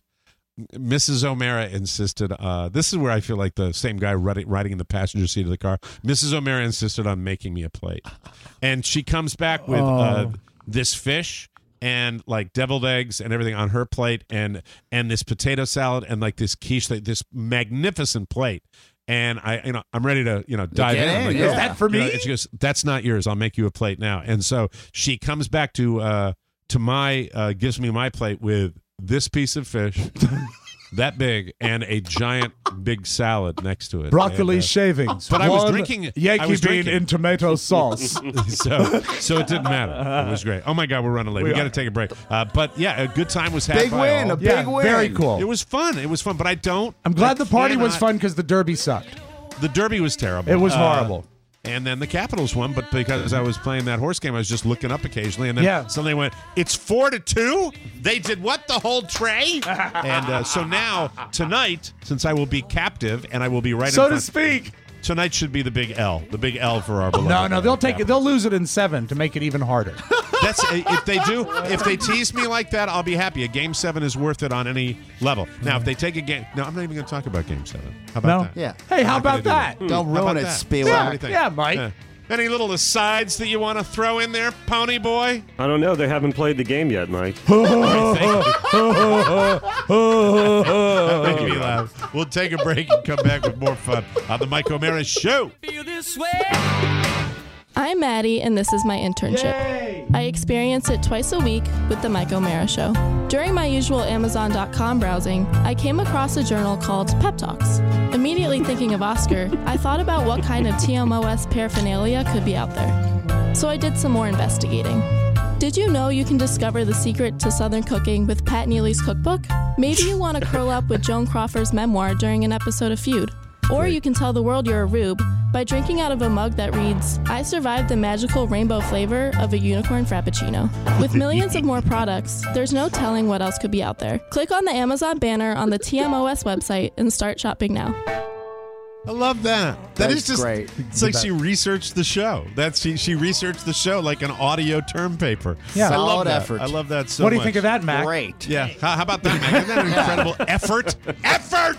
Missus O'Mara insisted. Uh, this is where I feel like the same guy riding, riding in the passenger seat of the car. Missus O'Mara insisted on making me a plate, and she comes back with Oh. uh, this fish and like deviled eggs and everything on her plate, and and this potato salad and like this quiche, like, this magnificent plate. And I, you know, I'm ready to, you know, dive Get in. I'm in, like, yeah. "Oh." Is that for You know, me? and she goes, "That's not yours. I'll make you a plate now." And so she comes back to uh, to my uh, gives me my plate with this piece of fish. That big, and a giant big salad next to it. Broccoli And, uh, shavings. But I was One drinking Yankee I was bean drinking. in tomato sauce. so so it didn't matter. It was great. Oh my God, we're running late. We, We got are. to take a break. Uh, but yeah, a good time was had. Big by win, all. a big win. Very cool. It was fun. It was fun. But I don't. I'm glad I the party was cannot- fun because the Derby sucked. The Derby was terrible. It was Uh, horrible. And then the Capitals won, but because I was playing that horse game, I was just looking up occasionally, and then Yeah. suddenly went, "It's four to two." They did what? The whole tray? And uh, so now tonight, since I will be captive and I will be right So in to front, speak. tonight should be the big L, the big L for our beloved. No, no, they'll uh, take it. They'll lose it in seven to make it even harder. That's if they do. If they tease me like that, I'll be happy. A game seven is worth it on any level. Now, if they take a game, no, I'm not even going to talk about game seven. How about No? that? Yeah. Hey, I'm how not gonna about do that? Don't How ruin about it, that? Spielberg. What do you think? Yeah, Mike. Uh, any little asides that you want to throw in there, Pony Boy? I don't know. They haven't played the game yet, Mike. That made me laugh. We'll take a break and come back with more fun on the Mike O'Mara Show. I'm Maddie, and this is my internship. I experience it twice a week with The Mike O'Mara Show. During my usual Amazon dot com browsing, I came across a journal called Pep Talks. Immediately thinking of Oscar, I thought about what kind of T M O S paraphernalia could be out there. So I did some more investigating. Did you know you can discover the secret to Southern cooking with Pat Neely's cookbook? Maybe you want to curl up with Joan Crawford's memoir during an episode of Feud. Or you can tell the world you're a rube by drinking out of a mug that reads, "I survived the magical rainbow flavor of a unicorn frappuccino." With millions of more products, there's no telling what else could be out there. Click on the Amazon banner on the T M O S website and start shopping now. I love that. That That's is just great. It's like she researched the show. That's she she researched the show like an audio term paper. Yeah. I love Solid that. effort. I love that so What do you much. think of that, Mac? Great. Yeah. How, how about that, Mac? Isn't that an incredible effort? Effort!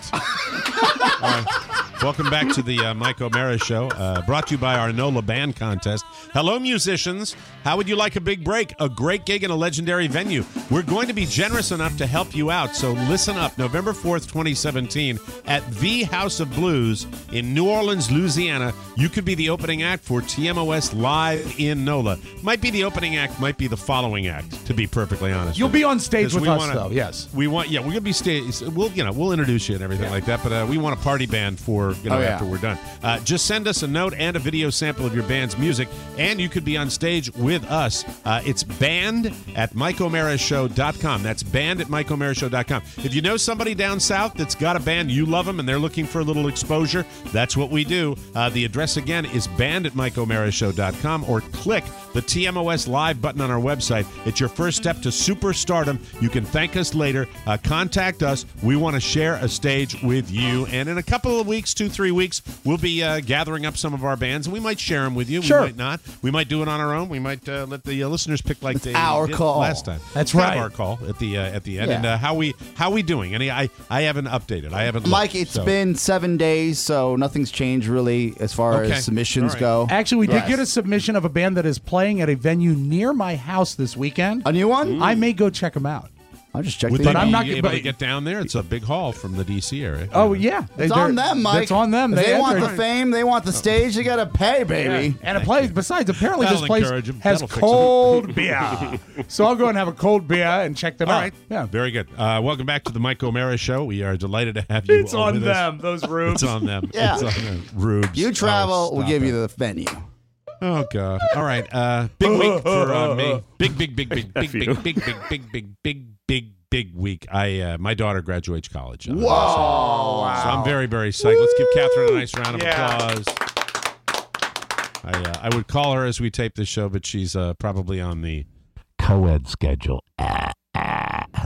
All right. Welcome back to the uh, Mike O'Mara Show, uh, brought to you by our NOLA Band Contest. Hello, musicians. How would you like a big break? A great gig in a legendary venue. We're going to be generous enough to help you out, so listen up. November fourth, twenty seventeen, at the House of Blues in New Orleans, Louisiana. You could be the opening act for T M O S Live in NOLA. Might be the opening act, might be the following act, to be perfectly honest. You'll with you. be on stage 'Cause with we us, wanna- though. Yes. We want, yeah, we're gonna be stage. We'll, you know, we'll introduce you and everything like that. But uh, we want a party band for, you know, Oh, yeah. after we're done. Uh, just send us a note and a video sample of your band's music, and you could be on stage with us. Uh, it's band at Mike O'Mara Show dot com. That's band at Mike O'Mara Show dot com. If you know somebody down south that's got a band, you love them, and they're looking for a little exposure, that's what we do. Uh, the address again is band at Mike O'Mara Show dot com, or click the T M O S Live button on our website. It's your first step to superstardom. You can thank us later. Uh, contact us. We want to share a stage with you. And in a couple of weeks, two, three weeks, we'll be uh, gathering up some of our bands, and we might share them with you. Sure. We might not. We might do it on our own. We might uh, let the uh, listeners pick like they our did call. last time. That's Kind of right. our call at the uh, at the end. Yeah. And uh, how we how we doing? Any I I haven't updated. I haven't. Mike, looked, it's so. been seven days, so nothing's changed really as far Okay. as submissions All right. go. Actually, we did Yes. get a submission of a band that is playing at a venue near my house this weekend. A new one? I may go check them out. I'll just check Would the they But I'm be not- able but- to get down there? It's a big hall from the D C area. Oh, yeah. They- It's they're- on them, Mike. It's on them. If they, They want the entered. fame, they want the stage, they got to pay, baby. And it plays. Besides, apparently That'll this place encourage 'em. has That'll fix 'em. cold beer. So I'll go and have a cold beer and check them All out. right. Yeah. Very good. Uh, welcome back to the Mike O'Mara Show. We are delighted to have you. It's all on with us. them, those rubes. It's on them. Yeah. It's on them. Rubes. You travel, Oh, we'll stop give it. you the venue. Oh God! All right, uh, big week for uh, me. Big, big, big, big, big, big, big, big, big, big, big, big, big week. I uh, my daughter graduates college. Uh, Whoa! So, so I'm very, very psyched. Let's give Catherine a nice round of Yeah. applause. I uh, I would call her as we tape this show, but she's uh, probably on the co-ed schedule. Ah, ah, hello.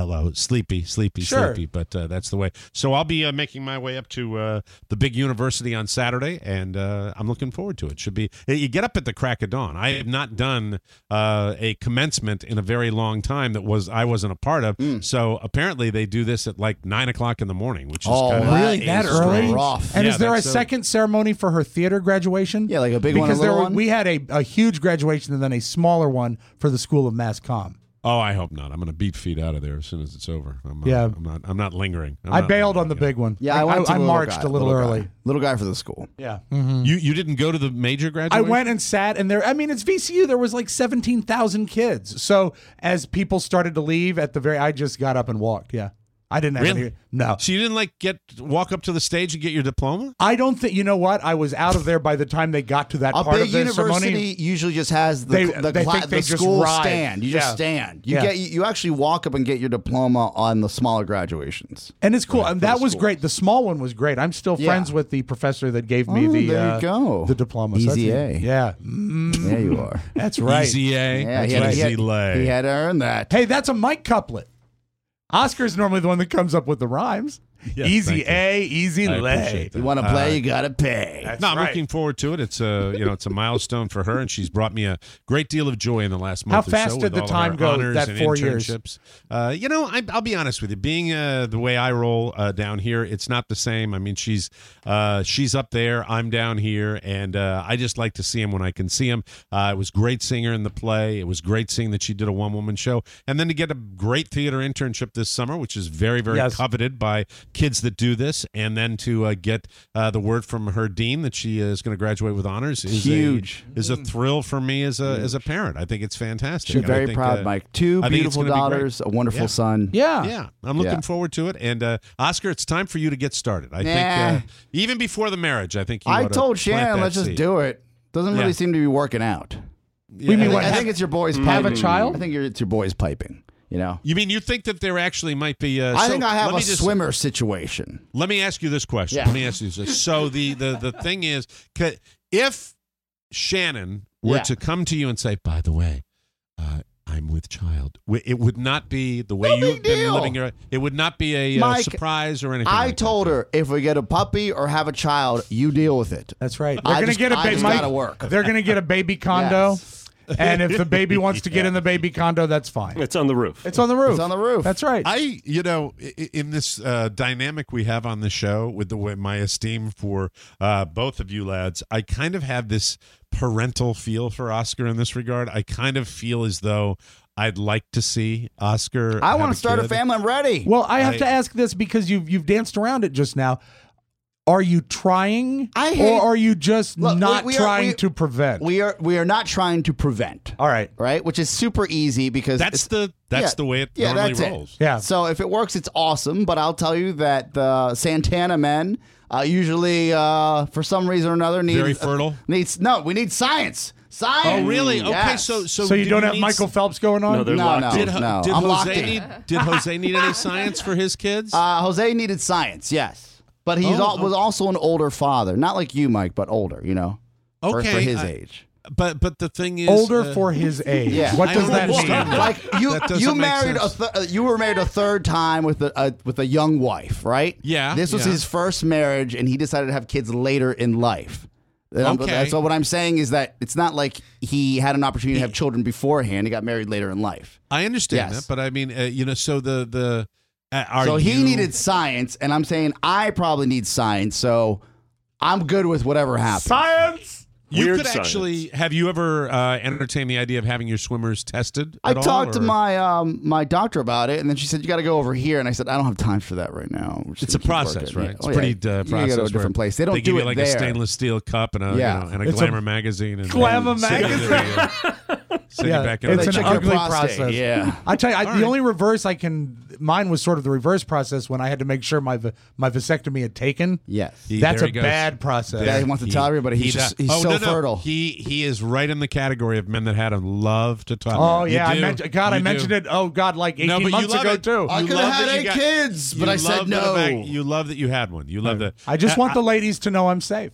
mellow, sleepy, sleepy, Sure. sleepy. But uh, that's the way. So I'll be uh, making my way up to uh, the big university on Saturday, and uh, I'm looking forward to it. Should be you get up at the crack of dawn. I have not done uh, a commencement in a very long time that was I wasn't a part of. Mm. So apparently they do this at like nine o'clock in the morning, which is Oh, kind of Really, that early? rough. And Yeah, is there a that's, uh, second ceremony for her theater graduation? Yeah, like a big one, a because there little were, one? we had a, a huge graduation and then a smaller one for the School of Mass Comm. Oh, I hope not. I'm going to beat feet out of there as soon as it's over. I'm not, Yeah. I'm not. I'm not lingering. I'm I not bailed lingering, on the you know. big one. Yeah, I, went to I the little marched guy, a little, guy. early. Little guy for the school. Yeah. You you didn't go to the major I graduation? went and sat, and there. I mean, it's V C U. There was like seventeen thousand kids. So as people started to leave at the very, I just got up and walked. Yeah, I didn't have Really? any. No, So you didn't like get walk up to the stage and get your diploma? I don't think. You know what? I was out of there by the time they got to that A part big of the university ceremony. usually just has the They- the, they cla- think they the just school ride. stand. You Yeah. just stand. You Yeah. get you, you actually walk up and get your diploma on the smaller graduations. And it's cool. and for that the was school. great. The small one was great. I'm still Yeah. friends with the professor that gave me Oh, the there you uh, go. the diploma. So Easy that's- A. Yeah. Mm, There you are. That's right. Easy A. Yeah, That's he had, right. he, had, Easy lay. he had to earn that. Hey, that's a Mike couplet. Oscar's normally the one that comes up with the rhymes. Yes, easy thank you. A, easy I lay. appreciate that. You want to play, you got to pay. That's No, I'm right. looking forward to it. It's a you know it's a milestone for her, and she's brought me a great deal of joy in the last month. How or fast so did with the all of time her go, honors that and four years? internships. Uh, you know, I, I'll be honest with you. Being uh, the way I roll uh, down here, it's not the same. I mean, she's uh, she's up there, I'm down here, and uh, I just like to see him when I can see him. Uh, it was great seeing her in the play. It was great seeing that she did a one woman show, and then to get a great theater internship this summer, which is very very Yes. coveted by kids that do this, and then to uh, get uh, the word from her dean that she is going to graduate with honors is Huge. a, is a thrill for me as a as a parent. I think it's fantastic. You're And I very think, proud, uh, Mike. Two I think it's beautiful gonna be great. daughters, a wonderful Yeah. son. Yeah. Yeah, I'm looking Yeah. forward to it. And uh, Oscar, it's time for you to get started. I Nah. think uh, even before the marriage, I think you I ought to told plant Shannon, that let's just seed. do it. Doesn't really Yeah. seem to be working out. Yeah, mean I think, what, I have- think it's your boys have piping. a child? I think you're, it's your boys piping. You know. You mean you think that there actually might be? Uh, I so think I have let a me just- swimmer situation. Let me ask you this question. Yeah. Let me ask you this. So the the the thing is, ca- if Shannon were Yeah. to come to you and say, "By the way, uh, I'm with child," w- it would not be the way No you've big been deal. living your. It would not be a uh, Mike, surprise or anything. I like told her if we get a puppy or have a child, you deal with it. That's right. They're I going to just- get a I baby. just gotta work. They're going to get a baby condo. Yes. And if the baby wants to get in the baby condo, that's fine. It's on the roof. It's on the roof. It's on the roof. That's right. I, you know, i- in this uh, dynamic we have on the show with the way my esteem for uh, both of you lads, I kind of have this parental feel for Oscar in this regard. I kind of feel as though I'd like to see Oscar. I have want a to start a kid. family. I'm ready. Well, I have I- to ask this because you've you've danced around it just now. Are you trying, I hate- or are you just Look, we- not we are- trying we- to prevent? we are we are not trying to prevent. All right. Right, which is super easy because That's it's- the that's yeah, the way it yeah, normally that's rolls. It. Yeah. So if it works, it's awesome. But I'll tell you that the Santana men uh, usually, uh, for some reason or another, need Very fertile? needs no. We need science. Science. Oh, really? Okay, Yes. so so So you do don't have need Michael s- Phelps going on? No, they're No, locked no. in. Did, Ho- No, did I'm locked Jose in. need did Jose need any science for his kids? Uh, Jose needed science, yes, but he Oh, al- was also an older father, not like you, Mike, but older. You know, for, Okay, for his I- age. but but the thing is, Older uh, for his age. Yeah. What I does don't that mean? understand that. Like you, That doesn't you make married a sense. th- you were married a third time with a, a with a young wife, right? Yeah, This was yeah. his first marriage, and he decided to have kids later in life. And I'm- Okay. So what I'm saying is that it's not like he had an opportunity to have children beforehand. He got married later in life. I understand Yes. that, but I mean, uh, you know, so the the uh, are so he you- needed science, and I'm saying I probably need science. So I'm good with whatever happens. Science. You Weird could science. actually have you ever uh, entertained the idea of having your swimmers tested? I at all, talked to or- my um, my doctor about it, and then she said you got to go over here, and I said I don't have time for that right now. We're just It's a gonna keep process, working. right? Yeah. It's Oh, a yeah. pretty uh, You process. gotta go to a where different place. They don't they do give you it like there. a stainless steel cup and a, Yeah. you know, and a It's a- Glamour magazine and Glamour and send you to the, uh, send Yeah, you back in it's the an check chair. your ugly prostate, process. yeah. I tell you, I, All the right. only reverse I can. Mine was sort of the reverse process when I had to make sure my va- my vasectomy had taken. Yes. He- That's there a he goes. bad process. Yeah, he wants to tell everybody he's he just- does- he's oh, so no, no. fertile. He he is right in the category of men that had a love to talk. Oh You yeah, I do. mentioned. God, I You mentioned do. it. Oh God, like eighteen No, but you months love ago it. too. I You could have love had that you eight got- kids, but you I said love the no. fact- you love that you had one. You love that. I just want Uh, the ladies to know I'm safe.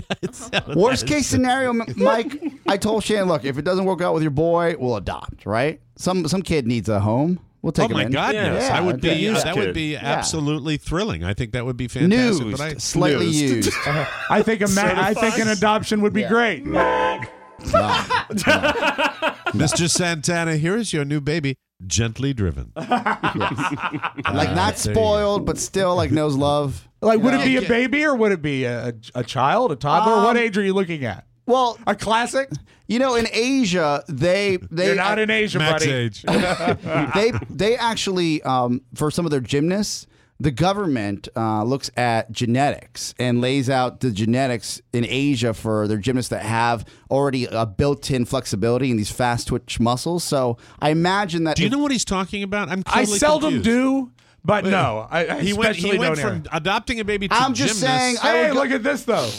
Worst case scenario, M- Mike. I told Shannon, look, if it doesn't work out with your boy, we'll adopt. Right? Some some kid needs a home, We'll take oh my him in. God, Yeah. yes, Yeah, I would be. okay. Uh, that would Kid. be Yeah. absolutely thrilling. I think that would be fantastic. Used, but I, slightly used. I think a ma- I think an adoption would be Yeah. great. Mister Santana, here is your new baby, gently driven. Like Ah, not there you spoiled, but still like knows love. Like, would Yeah. it be a Yeah. baby or would it be a, a child, a toddler? Um, what age are you looking at? Well, a classic. You know, in Asia, they they You're not in Asia, Max buddy. age. they they actually um, for some of their gymnasts, the government uh, looks at genetics and lays out the genetics in Asia for their gymnasts that have already a built-in flexibility in these fast twitch muscles. So I imagine that. Do you if- know what he's talking about? I'm I totally seldom confused. do, but Wait, no, I, I he went. He especially went don't from hear. adopting a baby to I'm just gymnast. saying, I Hey, would go- look at this though.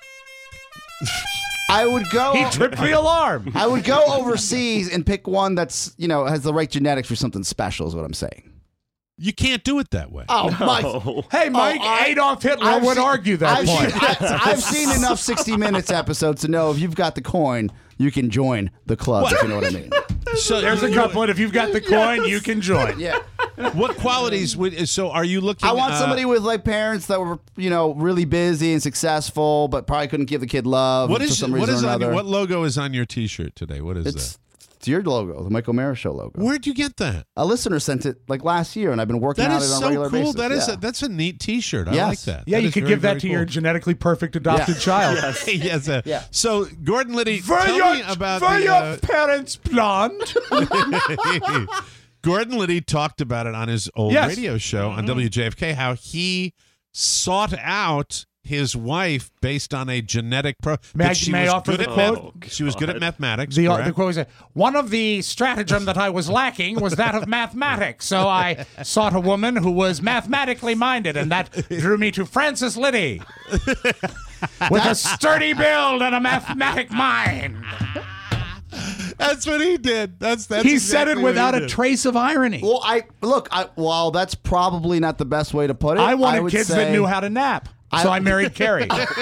I would go. He tripped the alarm. I would go overseas and pick one that's you know has the right genetics for something special. Is what I'm saying. You can't do it that way. Oh, Mike. Hey, Mike, Oh, I- Adolf Hitler I've would seen- argue that I've point. Seen, I, I've seen enough sixty minutes episodes to know if you've got the coin, you can join the club. If you know what I mean. So There's a you- couplet. If you've got the coin, you can join. Yeah. What qualities would? So are you looking? I want uh, somebody with like parents that were, you know, really busy and successful, but probably couldn't give the kid love What for is some what reason is or on another. your, what logo is on your T-shirt today? What is it's, that? it's your logo, the Mike O'Mara Show logo. Where'd you get that? A listener sent it like last year, and I've been working That on is it on a so regular cool. basis. That is yeah. a, that's a neat T-shirt. I Yes. like that. Yeah, That you is could very, give that very to cool. your genetically perfect adopted Yeah. child. Yes, yes. Uh, Yeah. So Gordon Liddy, For tell your, me about for the. your uh, parents' blonde. Gordon Liddy talked about it on his old Yes. radio show on W J F K. How he sought out his wife based on a genetic pro. May I- that she may I was offer good the at quote? math- she was good at mathematics. The, correct? the quote was, one of the stratagem that I was lacking was that of mathematics. So I sought a woman who was mathematically minded, and that drew me to Frances Liddy. With a sturdy build and a mathematic mind. That's what he did. That's that's. he said it exactly what without he a did. trace of irony. Well, I look. I, while that's probably not the best way to put it, I wanted would kids say, that knew how to nap. So I, I- married Carrie.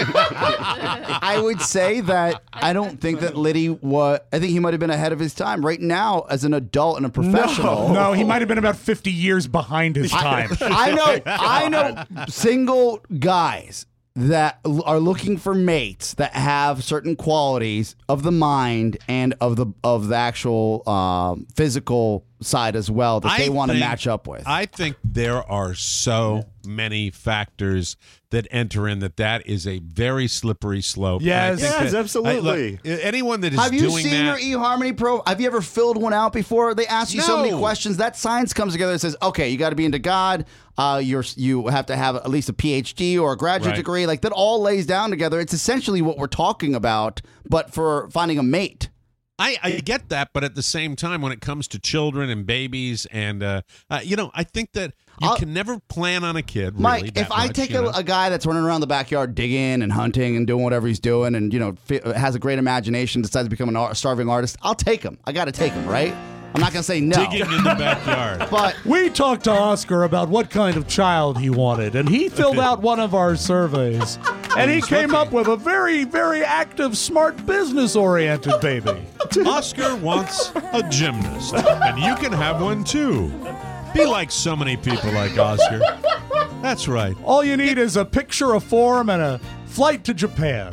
I would say that I don't think that Liddy was. I think he might have been ahead of his time. Right now, as an adult and a professional, No, he might have been about fifty years behind his time. I know. I know single guys that l- are looking for mates that have certain qualities of the mind and of the of the actual um, physical side as well that they I want to think- match up with. I think there are so many factors that enter in that that is a very slippery slope. And I Yes. think Yes, that- absolutely. I- look, anyone that is Have you doing seen that, your eHarmony Pro? Have you ever filled one out before? They ask you so many No. questions. That science comes together and says, okay, you got to be into God. Uh, you're you have to have at least a P H D or a graduate Right. degree. Like that all lays down together. It's essentially what we're talking about, but for finding a mate. I, I get that, but at the same time, when it comes to children and babies, and uh, uh, you know, I think that you I'll- can never plan on a kid. Mike, really, if that I much, take you a, know? a guy that's running around the backyard digging and hunting and doing whatever he's doing, and you know fi- has a great imagination, decides to become an art- starving artist, I'll take him. I got to take him, right? I'm not gonna say no. digging in the backyard. But We talked to Oscar about what kind of child he wanted, and he filled out one of our surveys. And he came up with a very, very active, smart, business-oriented baby. Oscar wants a gymnast, and you can have one too. Be like so many people like Oscar. That's right. All you need is a picture, a form, and a flight to Japan.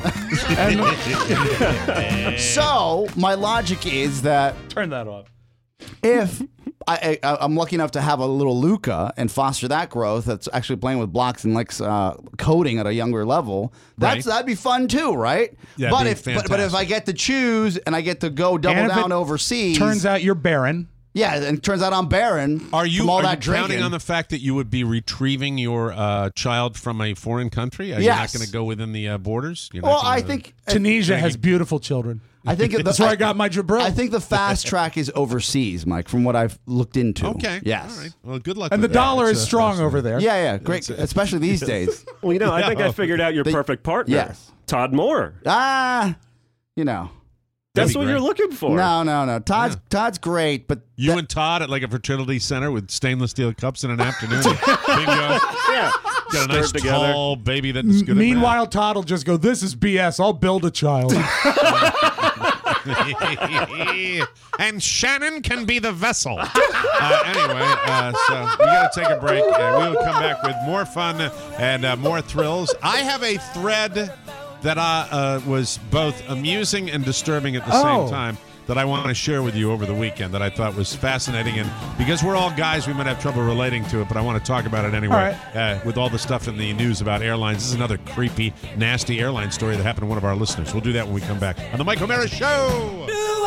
And so my logic is that turn that off. if I, I, I'm lucky enough to have a little Luca and foster that growth, that's actually playing with blocks and likes uh, coding at a younger level. That's Right. that'd be fun too, right? Yeah, but it'd be if but, but if I fantastic. get to choose and I get to go double And if down it overseas, Turns out you're barren. yeah, and it turns out I'm barren. Are you, from all are that you counting drinking. on the fact that you would be retrieving your uh, child from a foreign country? Are you not Yes. going to go within the uh, borders? You're not Well, gonna- I think Tunisia has beautiful children. I think the, That's where I got my Jabril. I think the fast track is overseas, Mike, from what I've looked into. Okay. Yes. All right. Well, good luck. And the with that. dollar That's, is uh, strong fascinating. over there. Yeah, yeah, great, especially these days. Well, you know, I think I figured out your They- perfect partner. Yes. Todd Moore. Ah, you know. That's be what great. you're looking for. No, no, no. Todd's Todd's great, but You and Todd at like a fertility center with stainless steel cups in an afternoon. Bingo. Yeah. Got a nice Stirred together. tall baby that's good at Meanwhile, Todd will just go, this is B S. I'll build a child. math. And Shannon can be the vessel. Uh, anyway, uh, so we got to take a break, and we will come back with more fun and uh, more thrills. I have a thread that uh, uh, was both amusing and disturbing at the Oh. same time that I want to share with you over the weekend that I thought was fascinating. And because we're all guys, we might have trouble relating to it, but I want to talk about it anyway. All Uh, with all the stuff in the news about airlines, this is another creepy, nasty airline story that happened to one of our listeners. We'll do that when we come back on the Mike O'Mara Show.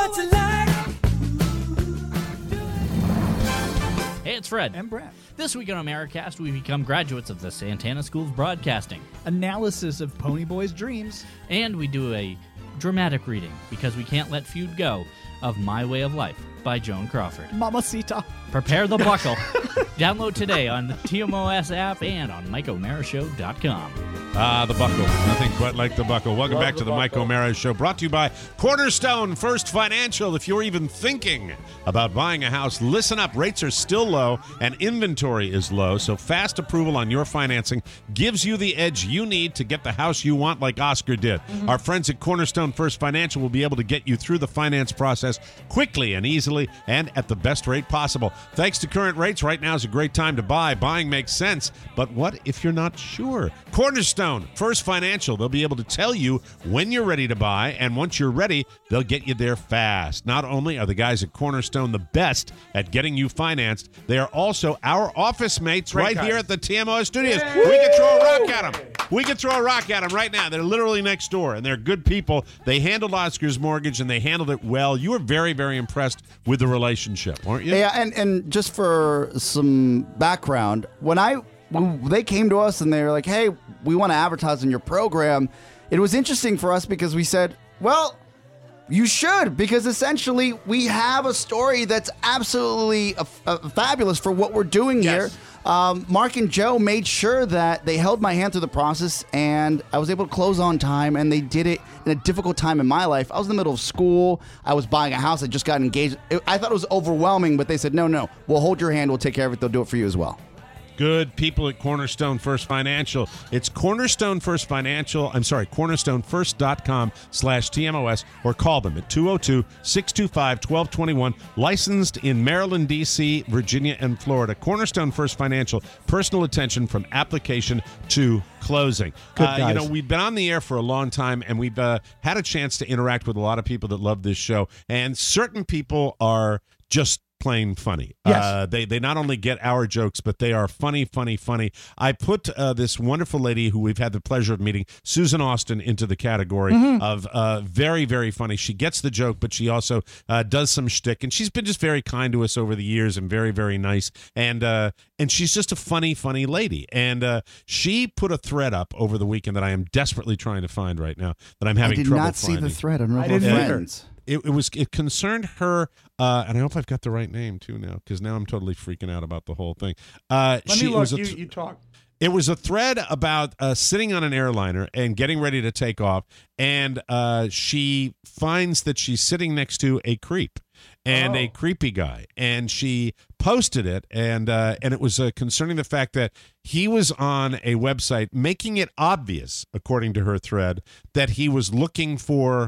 Hey, it's Fred. And Brad. This week on AmeriCast, we become graduates of the Santana School of Broadcasting. Analysis of Ponyboy's dreams. And we do a dramatic reading, because we can't let feud go, of My Way of Life by Joan Crawford. Mamacita. Prepare the buckle. Download today on the T M O S app and on Mike O'Mara Show dot com. Ah, the buckle. Nothing quite like the buckle. Welcome Love back the to the buckle. Mike O'Mara Show, brought to you by Cornerstone First Financial. If you're even thinking about buying a house, listen up. Rates are still low and inventory is low, so fast approval on your financing gives you the edge you need to get the house you want, like Oscar did. Mm-hmm. Our friends at Cornerstone First Financial will be able to get you through the finance process quickly and easily and at the best rate possible. Thanks to current rates, right now is a great time to buy. Buying makes sense, but what if you're not sure? Cornerstone First Financial, they'll be able to tell you when you're ready to buy, and once you're ready, they'll get you there fast. Not only are the guys at Cornerstone the best at getting you financed, they are also our office mates Great right guys. here at the T M O S studios. We can throw a rock at them. We can throw a rock at them right now. They're literally next door, and they're good people. They handled Oscar's mortgage, and they handled it well. You were very, very impressed with the relationship, weren't you? Yeah, and, and just for some background, when I when they came to us and they were like, "Hey, we want to advertise on your program," it was interesting for us because we said, "Well, you should," because essentially we have a story that's absolutely uh, uh, fabulous for what we're doing here. Um, Mark and Joe made sure that they held my hand through the process, and I was able to close on time, and they did it in a difficult time in my life. I was in the middle of school. I was buying a house. I just got engaged. It, I thought it was overwhelming, but they said, no, no, we'll hold your hand. We'll take care of it. They'll do it for you as well. Good people at Cornerstone First Financial. It's Cornerstone First Financial. I'm sorry, cornerstonefirst.com slash TMOS, or call them at two oh two, six two five, one two two one. Licensed in Maryland, D C, Virginia, and Florida. Cornerstone First Financial. Personal attention from application to closing. Good Uh, you guys. know, we've been on the air for a long time, and we've uh, had a chance to interact with a lot of people that love this show. And certain people are just plain funny. Yes. Uh, they they not only get our jokes, but they are funny, funny, funny. I put uh, this wonderful lady who we've had the pleasure of meeting, Susan Austin, into the category Mhm. of uh, very, very funny. She gets the joke, but she also uh, does some shtick, and she's been just very kind to us over the years and very, very nice. And uh, and she's just a funny, funny lady. And uh, she put a thread up over the weekend that I am desperately trying to find right now that I'm having I did trouble not see finding. the thread. I don't know I if we're didn't either. friends. It, it was it concerned her, uh, and I hope I've got the right name too now, because now I'm totally freaking out about the whole thing. Uh, Let she, me it look. was a You, th- you talk. It was a thread about uh, sitting on an airliner and getting ready to take off, and uh, she finds that she's sitting next to a creep and a Oh. creepy guy, and she posted it, and uh, and it was uh, concerning the fact that he was on a website making it obvious, according to her thread, that he was looking for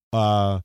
uh,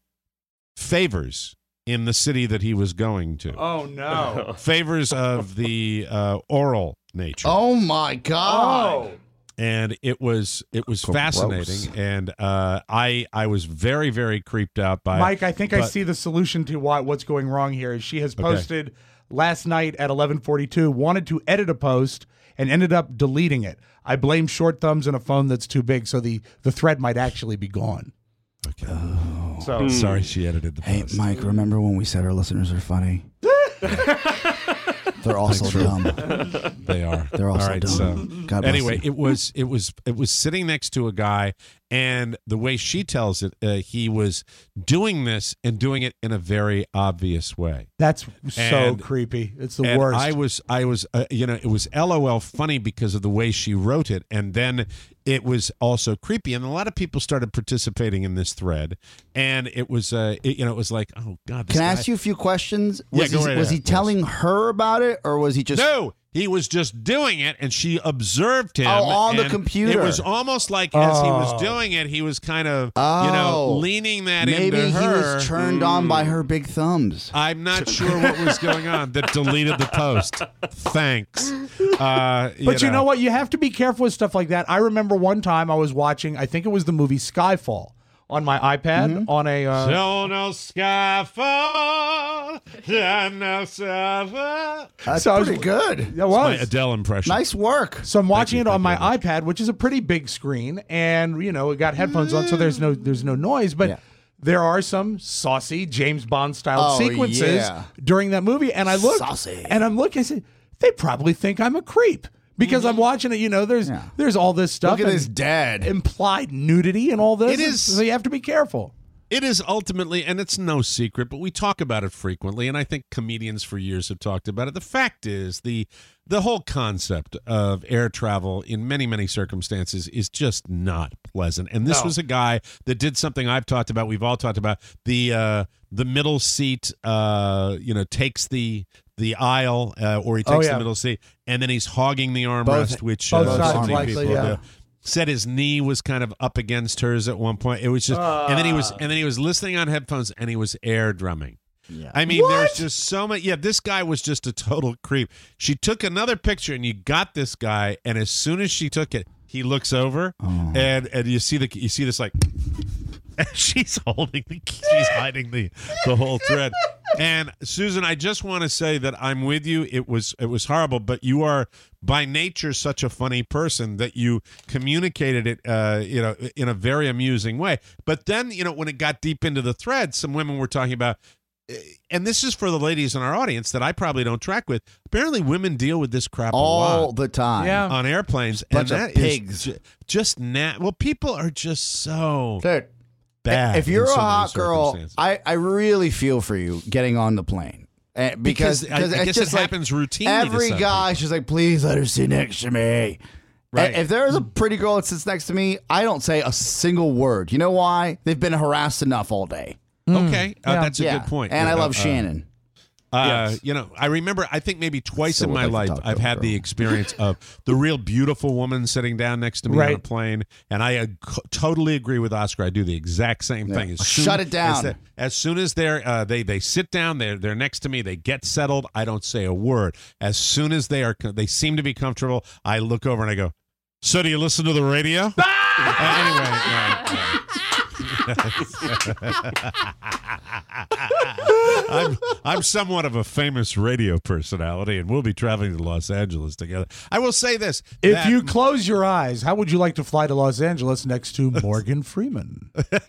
favors in the city that he was going to. Oh, no. Favors of the uh, oral nature. Oh, my God. Oh. And it was it was Gross. fascinating, and uh, I I was very, very creeped out by Mike, I think I but- see the solution to why, what's going wrong here. She has Okay. posted last night at eleven forty-two, wanted to edit a post and ended up deleting it. I blame short thumbs and a phone that's too big, so the, the thread might actually be gone. Okay. So Sorry she edited the Hey, post. Mike, remember when we said our listeners are funny? They're also Thanks, Drew. dumb. They are. They're also All right, dumb. so God bless anyway, you. it was it was it was sitting next to a guy, and the way she tells it, uh, he was doing this and doing it in a very obvious way. That's so And- creepy. It's the and worst. I was, I was, uh, you know, it was LOL funny because of the way she wrote it, and then it was also creepy. And a lot of people started participating in this thread, and it was, uh, it, you know, it was like, oh God. This Can I guy- ask you a few questions? Yeah, Was go he, right was ahead. he telling her about it, or was he just No, He was just doing it, and she observed him. Oh, on the and computer. It was almost like as he was Oh. doing it, he was kind of, Oh. you know, leaning that Maybe into he her. was turned on by her big thumbs. I'm not sure what was going on that deleted the post. Thanks. Uh, But you know what? You have to be careful with stuff like that. I remember one time I was watching, I think it was the movie Skyfall on my iPad on a. Uh, So no Skyfall, no Skyfall. That's So I was- pretty good. It My was. Adele impression. Nice work. So I'm watching it on my iPad, which is a pretty big screen, and you know it got headphones on, so there's no there's no noise. But Yeah. there are some saucy James Bond style Oh, sequences yeah. during that movie, and I look Saucy. and I'm looking. I said, they probably think I'm a creep because I'm watching it. You know, there's Yeah. there's all this stuff. Look at and his dad. implied nudity and all this. It is- so you have to be careful. It is ultimately, and it's no secret, but we talk about it frequently, and I think comedians for years have talked about it. The fact is, the the whole concept of air travel in many, many circumstances is just not pleasant. And this No. was a guy that did something I've talked about, we've all talked about, the uh, the middle seat, uh, you know, takes the the aisle, uh, or he Oh, takes yeah. the middle seat, and then he's hogging the armrest, Both- which both uh, sides so many likely, people yeah. do. Said his knee was kind of up against hers at one point. It was just, and then he was, and then he was listening on headphones, and he was air drumming. Yeah. I mean, there's just so many. Yeah, this guy was just a total creep. She took another picture, and you got this guy, and as soon as she took it, he looks over, and and you see the you see this like, and she's holding the she's hiding the the whole thread. And Susan, I just want to say that I'm with you. It was it was horrible, but you are by nature such a funny person that you communicated it, uh, you know, in a very amusing way. But then, you know, when it got deep into the thread, some women were talking about, and this is for the ladies in our audience that I probably don't track with. Apparently, women deal with this crap a All lot the time. Yeah. on airplanes. Bunch and of that is pigs. ju- just nat. Well, people are just so Dude, bad. if you're in a so many hot girl, circumstances. I, I really feel for you getting on the plane. Uh, because Because I- I because it's guess it just like happens routinely to Every some guy, she's like, please let her sit next to me. Right. And if there is a pretty girl that sits next to me, I don't say a single word. You know why? They've been harassed enough all day. Okay, uh, Yeah. that's a Yeah. good point. And I Yeah, love uh, Shannon. Uh, Yes. You know, I remember, I think maybe twice So in would my like to life, talk to I've a had the girl. experience of the real beautiful woman sitting down next to me on a Right. plane. And I uh, co- totally agree with Oscar. I do the exact same thing. As soon, Shut it down. As, the- as soon as they're, uh, they, they sit down, they're, they're next to me, they get settled, I don't say a word. As soon as they are, they seem to be comfortable, I look over and I go, so do you listen to the radio? Uh, anyway, yeah, I'm I'm somewhat of a famous radio personality, and we'll be traveling to Los Angeles together. I will say this: If that- you close your eyes, how would you like to fly to Los Angeles next to Morgan Freeman?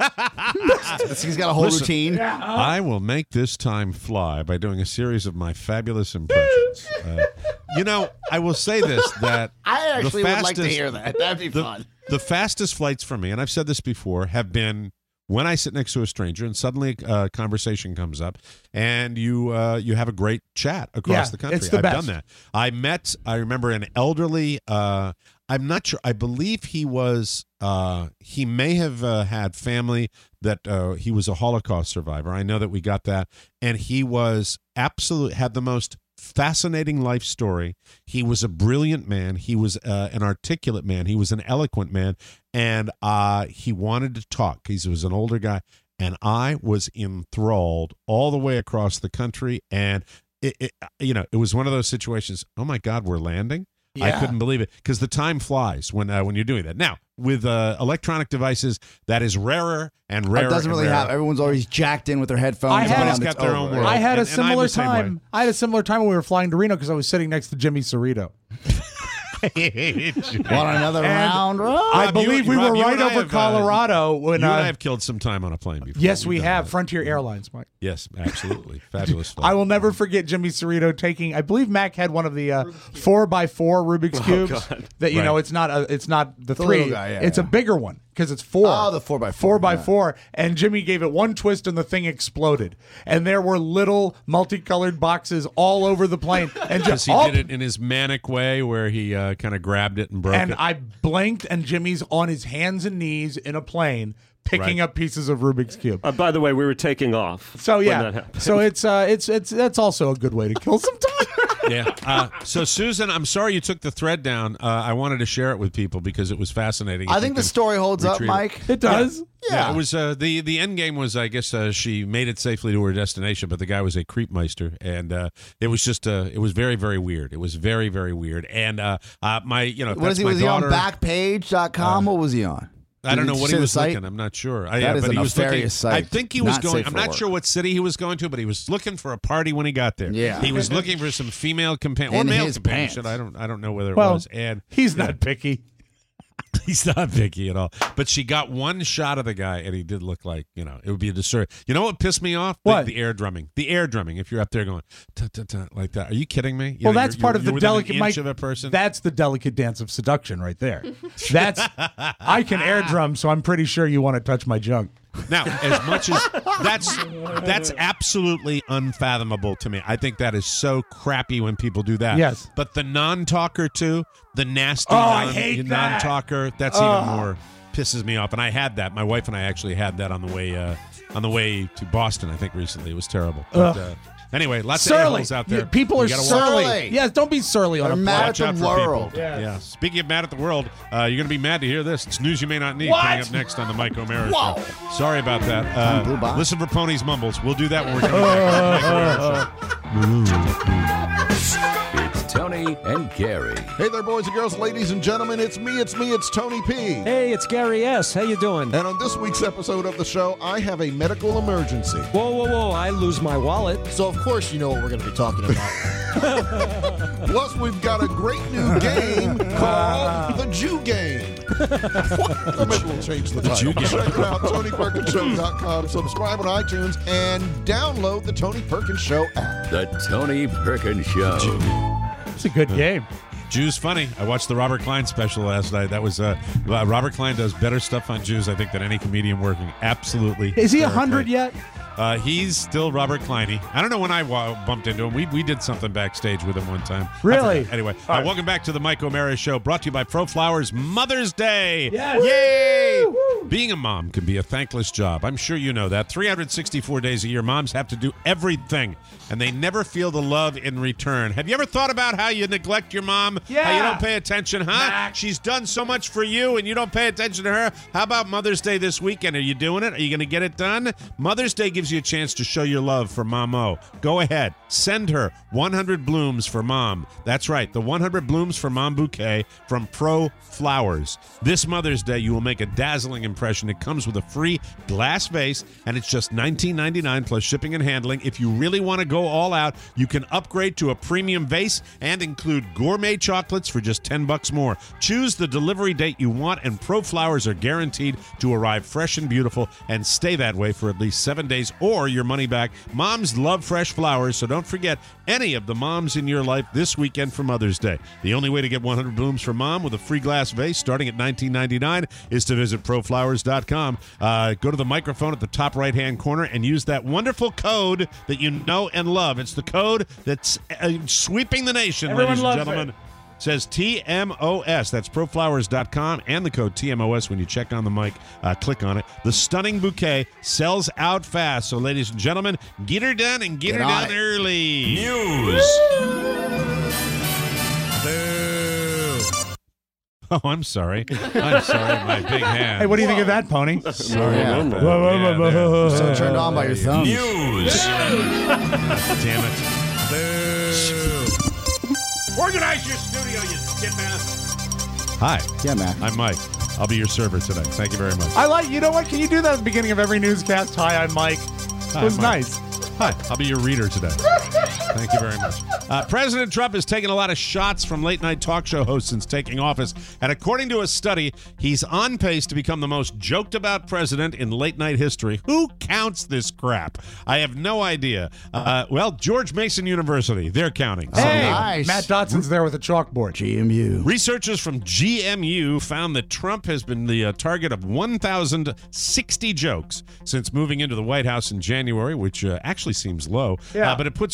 He's got a whole Listen, routine. I will make this time fly by doing a series of my fabulous impressions. Uh, you know, I will say this: that I the actually would like to fastest- hear that. That'd be the, fun. The fastest flights for me, and I've said this before, have been when I sit next to a stranger and suddenly a conversation comes up, and you uh, you have a great chat across Yeah, the country. it's the I've best. done that. I met, I remember an elderly. Uh, I'm not sure. I believe he was. Uh, he may have uh, had family that uh, he was a Holocaust survivor. I know that we got that, and he was absolute had the most fascinating life story. He was a brilliant man. He was uh, an articulate man. He was an eloquent man, and uh, he wanted to talk. He was an older guy, and I was enthralled all the way across the country. And it, it you know, it was one of those situations. Oh my God, we're landing! I Yeah. couldn't believe it because the time flies when uh, when you're doing that. Now with uh, electronic devices, that is rarer and rarer. It doesn't and really rarer. have. Everyone's always jacked in with their headphones. I had- Everybody's on, got it's their over. own world. I had a And- and I'm similar the same way. time. I had a similar time when we were flying to Reno because I was sitting next to Jimmy Cerrito. Want another And round? Rob? I Rob, you- believe we Rob, were you right and I over have, uh, Colorado when You and uh, I have killed some time on a plane before. yes, we We've done have that. Frontier Airlines, Mike. Yes, absolutely. Fabulous flight. I will never forget Jimmy Cerrito taking. I believe Mac had one of the uh, four by four Rubik's cubes. God. That you know, Right. it's not a, it's not the, The three. little guy, yeah, it's yeah. a bigger one because it's four. Oh, the four by four, Four by yeah. four. And Jimmy gave it one twist, and the thing exploded. And there were little multicolored boxes all over the plane. And Because just he oh, did it in his manic way where he uh, kind of grabbed it and broke and it. I blinked, and Jimmy's on his hands and knees in a plane picking Right. up pieces of Rubik's cube. Uh, by the way, we were taking off. So when yeah, that happened. so it's uh, it's it's that's also a good way to kill some time. Yeah. Uh, so, Susan, I'm sorry you took the thread down. Uh, I wanted to share it with people because it was fascinating. I If think you the can story holds up, retrieve Mike. It does. Yeah. Yeah. Yeah, it was uh, the the end game was I guess uh, she made it safely to her destination, but the guy was a creepmeister, and uh, it was just uh, it was very very weird. It was very very weird, and uh, uh, my you know What that's is he? my Was he on daughter. backpage dot com? what was he on? I don't Did know you what say he the was site? looking. I'm not sure. I, That yeah, is but a he was looking. nefarious site. I think he was Not going. safe I'm for not work. sure what city he was going to, but he was looking for a party when he got there. Yeah. he was looking for some female companion or In male his companionship. pants. I don't. I don't know whether it Well, was. And he's yeah. not picky. He's not picky at all. But she got one shot of the guy, and he did look like, you know, it would be a disturb. You know what pissed me off? The, What? the air drumming. The air drumming. If you're up there going, "Tut, tut, tut," like that. Are you kidding me? You Well, know, that's you're- part you're- of you're the within delicate an Mike, inch of a person. That's the delicate dance of seduction right there. That's I can air drum, so I'm pretty sure you want to touch my junk. Now, as much as that's that's absolutely unfathomable to me. I think that is so crappy when people do that. Yes. But the non-talker too, the nasty Oh, I non, hate that. non-talker, that's Ugh. even more pisses me off. And I had that. My wife and I actually had that on the way uh, on the way to Boston. I think recently it was terrible. But, uh, anyway, lots of Surly. a-holes out there. Yeah, people You are gotta watch- surly. Surly. Yes, don't be surly on They're a mad plane. Watch at out the for people. world. Yes. Yeah. Speaking of mad at the world, uh, you're going to be mad to hear this. It's news you may not need. What? Coming up next on the Mike O'Mara Whoa. Show. Sorry about that. Blue Uh, box. listen for Pony's Mumbles. We'll do that when we're coming back on the Mike O'Mara Show. It's Tony and Gary. Hey there, boys and girls, ladies and gentlemen. It's me, it's me, it's Tony P. Hey, it's Gary S. How you doing? And on this week's episode of the show, I have a medical emergency. Whoa, whoa, whoa! I lose my wallet. So, of course, you know what we're going to be talking about. Plus, we've got a great new game called the Jew Game. Maybe we'll change the title. Jew Game. Check it out, Tony Perkins Show dot com. Subscribe on iTunes and download the Tony Perkins Show app. The Tony Perkins Show. It's a good game. Jews funny. I watched the Robert Klein special last night. That was uh, uh, Robert Klein does better stuff on Jews, I think, than any comedian working. Absolutely. Is he a hysterically. hundred yet? Uh, he's still Robert Kleiny. I don't know when I wa- bumped into him. We we did something backstage with him one time. I Really? forgot. Anyway, uh, right. welcome back to the Mike O'Mara Show, brought to you by Pro Flowers Mother's Day. Yes. Yay! Being a mom can be a thankless job. I'm sure you know that. three hundred sixty-four days a year, moms have to do everything, and they never feel the love in return. Have you ever thought about how you neglect your mom? How you Yeah. don't pay attention, huh? Max. She's done so much for you, and you don't pay attention to her. How about Mother's Day this weekend? Are you doing it? Are you going to get it done? Mother's Day gives you a chance to show your love for Mom-O. Go ahead. Send her one hundred blooms for Mom. That's right, the one hundred blooms for Mom bouquet from Pro Flowers. This Mother's Day, you will make a dazzling impression. It comes with a free glass vase, and it's just nineteen ninety-nine plus shipping and handling. If you really want to go all out, you can upgrade to a premium vase and include gourmet chocolates for just ten bucks more. Choose the delivery date you want, and Pro Flowers are guaranteed to arrive fresh and beautiful and stay that way for at least seven days or your money back. Moms love fresh flowers, so don't forget any of the moms in your life this weekend for Mother's Day. The only way to get one hundred blooms for Mom with a free glass vase starting at nineteen ninety-nine is to visit pro flowers dot com. Uh, go to the microphone at the top right-hand corner and use that wonderful code that you know and love. It's the code that's uh, sweeping the nation, Everyone ladies and loves gentlemen. it. Says T M O S. That's pro flowers dot com and the code T M O S when you check on the mic. Uh, click on it. The stunning bouquet sells out fast. So, ladies and gentlemen, get her done and get, Get her on done it. early. News. Boo. Oh, I'm sorry. I'm sorry, my big hand. Hey, what do you think of that, Pony? Sorry Yeah. about that. Whoa, whoa, Yeah, whoa, there. whoa, whoa. So turned on by your thumbs. News. Damn it. Boo. Organize your studio, you dipass. Hi. Yeah, man. I'm Mike. I'll be your server today. Thank you very much. I like. You know what? Can you do that at the beginning of every newscast? Hi, I'm Mike. Hi, It was Mike. nice. Hi, I'll be your reader today. Thank you very much. Uh, President Trump has taken a lot of shots from late-night talk show hosts since taking office, and according to a study, he's on pace to become the most joked-about president in late-night history. Who counts this crap? I have no idea. Uh, well, George Mason University, they're counting. So- Hey, nice. Matt Dotson's there with a chalkboard. G M U. Researchers from G M U found that Trump has been the uh, target of one thousand sixty jokes since moving into the White House in January, which uh, actually seems low. Yeah. Uh, but it puts Trump on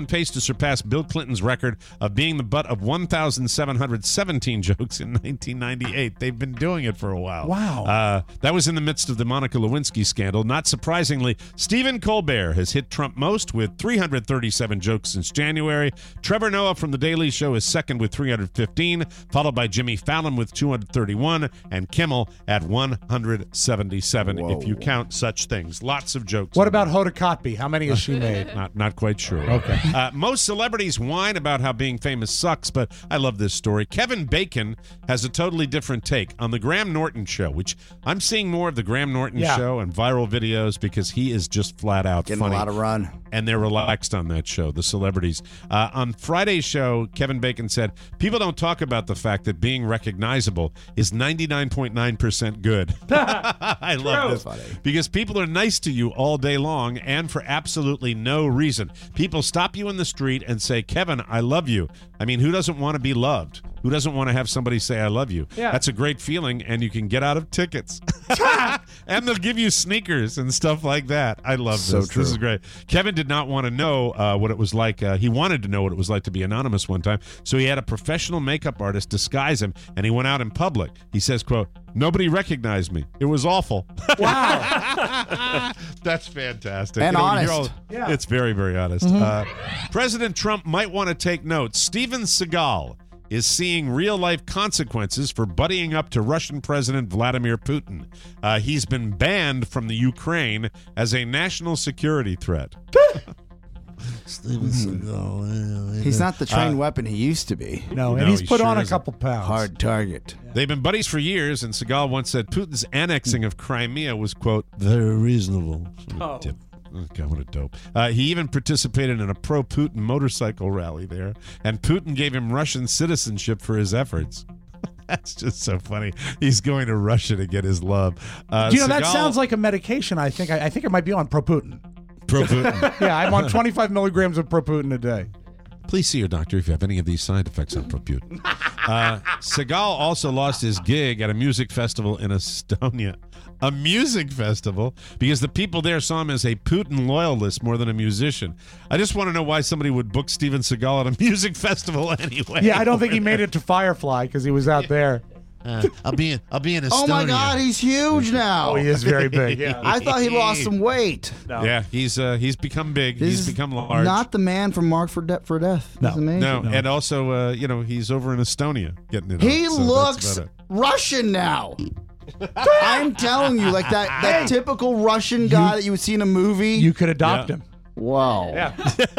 pace to surpass Bill Clinton's record of being the butt of one thousand seven hundred seventeen jokes in nineteen ninety-eight. They've been doing it for a while. Wow. Uh, that was in the midst of the Monica Lewinsky scandal. Not surprisingly, Stephen Colbert has hit Trump most with three hundred thirty-seven jokes since January. Trevor Noah from The Daily Show is second with three hundred fifteen, followed by Jimmy Fallon with two hundred thirty-one, and Kimmel at one hundred seventy-seven, Whoa. if you count such things. Lots of jokes. What about Hoda Kotb? How many has she made? Not, not quite sure. Okay. Uh, most celebrities whine about how being famous sucks, but I love this story. Kevin Bacon has a totally different take on the Graham Norton show, which I'm seeing more of the Graham Norton Yeah. show and viral videos because he is just flat out Getting funny. a lot of run. And they're relaxed on that show, the celebrities. Uh, on Friday's show, Kevin Bacon said, people don't talk about the fact that being recognizable is ninety-nine point nine percent good. I love this. Funny. Because people are nice to you all day long and for absolutely no reason. People stop you in the street and say, Kevin, I love you. I mean, who doesn't want to be loved? Who doesn't want to have somebody say, I love you? Yeah. That's a great feeling, and you can get out of tickets. And they'll give you sneakers and stuff like that. I love So this. true. This is great. Kevin did not want to know uh, what it was like. Uh, he wanted to know what it was like to be anonymous one time, so he had a professional makeup artist disguise him, and he went out in public. He says, quote, nobody recognized me. It was awful. Wow. That's fantastic. And when you honest. hear all- Yeah. It's very, very honest. Uh, President Trump might want to take note. Steven Seagal is seeing real-life consequences for buddying up to Russian President Vladimir Putin. Uh, he's been banned from the Ukraine as a national security threat. Steven Seagal. yeah, He's yeah. not the trained weapon he used to be. No, and No, he's he put sure on a isn't. couple pounds. Hard target. They've been buddies for years, and Seagal once said Putin's annexing of Crimea was, quote, Very reasonable. Oh. Tip. Oh, God, what a dope. Uh, he even participated in a pro-Putin motorcycle rally there, and Putin gave him Russian citizenship for his efforts. That's just so funny. He's going to Russia to get his love. Uh, Do you know, that Seagal- sounds like a medication. I think I, I think it might be on Pro-Putin. Pro-Putin. Yeah, I'm on twenty-five milligrams of Pro-Putin a day. Please see your doctor if you have any of these side effects on Pro-Putin. Uh, Seagal also lost his gig at a music festival in Estonia. A music festival because the people there saw him as a Putin loyalist more than a musician. I just want to know why somebody would book Steven Seagal at a music festival anyway. Yeah, I don't think he made it to Firefly because he was out there. Uh, I'll be in, I'll be in Estonia. Oh my God, he's huge now. Oh, he is very big. Yeah. I thought he lost some weight. No. Yeah, he's uh, he's become big. This he's is become large. Not the man from Mark for, De- for Death. No. That's amazing. no, and also, uh, you know, he's over in Estonia getting it. He on, so that's looks about it. Russian now. I'm telling you, like that, that typical Russian guy that you would see in a movie. You could adopt Yeah. him. Wow. Yeah.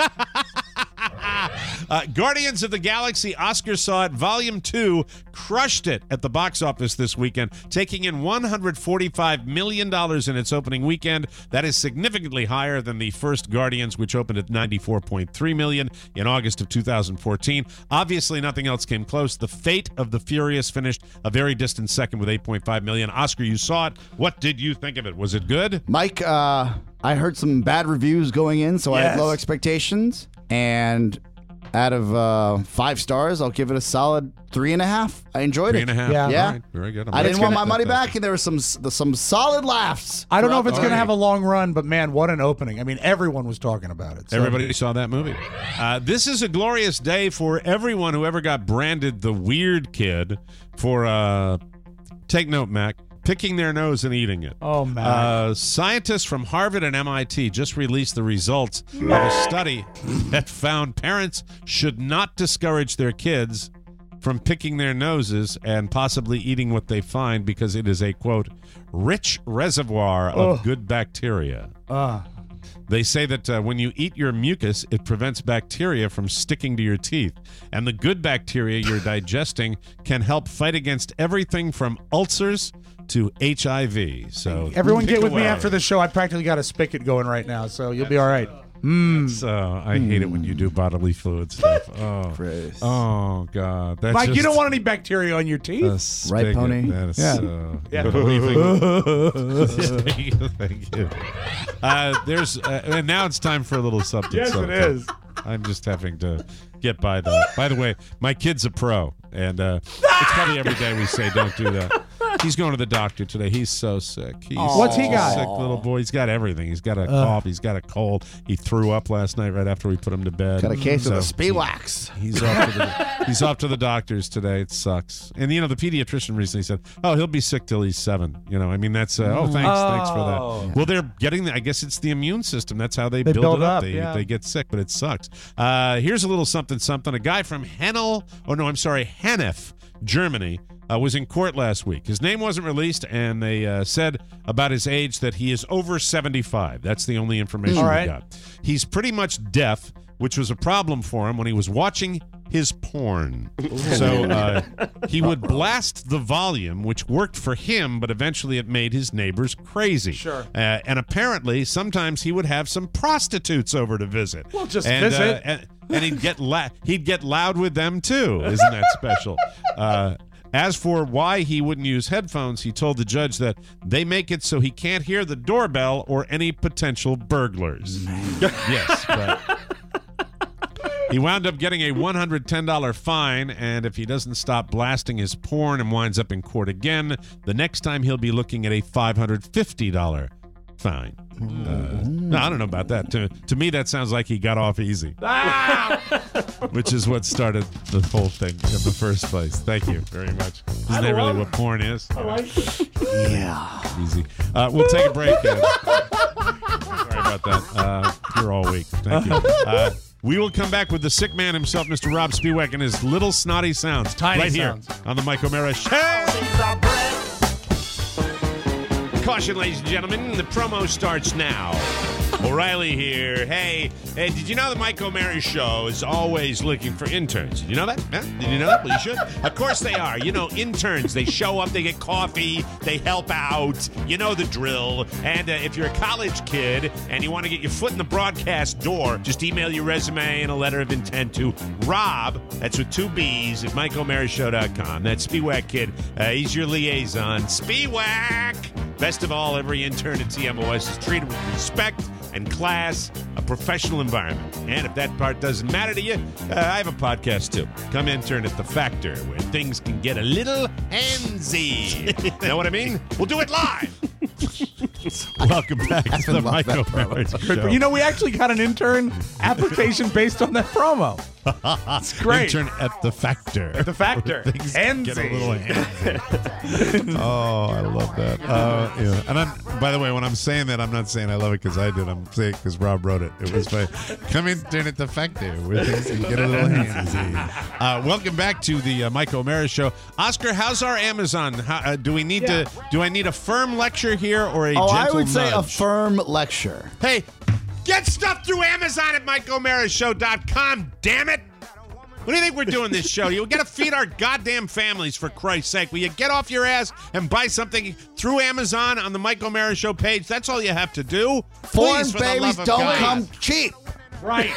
Uh, Guardians of the Galaxy Oscar Saw It Volume two crushed it at the box office this weekend, taking in one hundred forty-five million dollars in its opening weekend. That is significantly higher than the first Guardians, which opened at ninety-four point three million dollars in August of two thousand fourteen. Obviously, nothing else came close. The Fate of the Furious finished a very distant second with eight point five million dollars. Oscar, you saw it. What did you think of it? Was it good? Mike, uh, I heard some bad reviews going in, so I Yes. had low expectations. And out of uh, five stars, I'll give it a solid three and a half. I enjoyed Three it. and a half. Yeah. Yeah. All right. Very good. I'm I glad didn't you want got my that money back. back, and there were some some solid laughs. I don't know if throughout it's the going to movie. have a long run, but man, what an opening. I mean, everyone was talking about it. So- Everybody saw that movie. Uh, this is a glorious day for everyone who ever got branded the weird kid for, uh, take note, Mac, picking their nose and eating it. Oh, Mac. Uh, scientists from Harvard and M I T just released the results of a study that found parents should not discourage their kids from picking their noses and possibly eating what they find because it is a, quote, rich reservoir of Oh. good bacteria. Ah. They say that uh, when you eat your mucus, it prevents bacteria from sticking to your teeth. And the good bacteria you're digesting can help fight against everything from ulcers to H I V. So Everyone pick get with me away. after the show. I practically got a spigot going right now, so you'll be all right. Mm. So I hate it when you do bodily fluid stuff. Oh, Chris. oh God. That's Mike, you just don't want any bacteria on your a teeth. spigot. Right, Pony? That is Yeah. so... Yeah. What do you think? Thank you. Thank you. Uh, there's, uh, and now it's time for a little something. Yes, it something. is. I'm just having to get by that. By the way, my kid's a pro, and uh, it's probably every day we say don't do that. He's going to the doctor today. He's so sick. He's What's he got? Sick little boy. He's got everything. He's got a Uh. cough. He's got a cold. He threw up last night right after we put him to bed. Got a case of the So Speewax. he- He's off to the he's off to the doctors today. It sucks. And you know, the pediatrician recently said, "Oh, he'll be sick till he's seven." You know, I mean, that's uh, oh, thanks, Oh. thanks for that. Well, they're getting. The, I guess it's the immune system. That's how they, They build, build it up. up, They yeah. they get sick, but it sucks. Uh, here's a little something something. A guy from Hennel, oh no, I'm sorry, Hennef, Germany, uh, was in court last week. His name wasn't released, and they uh, said about his age that he is over seventy-five. That's the only information All we right. got. He's pretty much deaf, which was a problem for him when he was watching his porn. So uh, he would blast the volume, which worked for him, but eventually it made his neighbors crazy. Sure. Uh, and apparently, sometimes he would have some prostitutes over to visit. Well, just and, visit. Uh, and, and he'd get la- he'd get loud with them too. Isn't that special? Uh, As for why he wouldn't use headphones, he told the judge that they make it so he can't hear the doorbell or any potential burglars. Yes, but he wound up getting a one hundred ten dollars fine, and if he doesn't stop blasting his porn and winds up in court again, the next time he'll be looking at a five hundred fifty dollars fine. Uh, no, I don't know about that. To, to me, that sounds like he got off easy, which is what started the whole thing in the first place. Thank you very much. Isn't that really what porn is? I like it. Yeah. Easy. Uh, we'll take a break. Uh, sorry about that. Uh, here all week. Thank you. Uh, we will come back with the sick man himself, Mister Rob Spiewak, and his little snotty sounds. Tiny right sounds. here on the Mike O'Mara Show. Caution, ladies and gentlemen, the promo starts now. O'Reilly here. Hey, hey, did you know the Mike O'Mara Show is always looking for interns? Did you know that? Huh? Did you know that? Well, you should. Of course they are. You know, interns, they show up, they get coffee, they help out. You know the drill. And uh, if you're a college kid and you want to get your foot in the broadcast door, just email your resume and a letter of intent to Rob, that's with two B's, at Mike O'Mara Show dot com. That's Spiewak Kid. Uh, he's your liaison. Spiewak! Best of all, every intern at T M O S is treated with respect and class, a professional environment. And if that part doesn't matter to you, uh, I have a podcast too. Come intern at The Factor, where things can get a little handsy. Know what I mean? We'll do it live. Welcome back to the Mike O'Mara Show. You know, we actually got an intern application based on that promo. It's great. Intern at The Factor. At The Factor. Things can get a little handsy. Oh, I love that. Uh, yeah. And I'm, by the way, when I'm saying that, I'm not saying I love it because I did. I'm saying because Rob wrote it. It was funny. Come intern at The Factor, where things can get a little handsy. Uh, welcome back to the uh, Mike O'Mara Show. Oscar, how's our Amazon? How, uh, do we need Yeah. to? Do I need a firm lecture here or a Oh, gentle I would say a nudge? firm lecture. Hey, get stuff through Amazon at Mike O'Mara Show dot com, damn it! What do you think we're doing this show? You got to feed our goddamn families, for Christ's sake. Will you get off your ass and buy something through Amazon on the Mike O'Mara Show page? That's all you have to do. Foreign Please, for the babies love of don't God. come cheap. Right.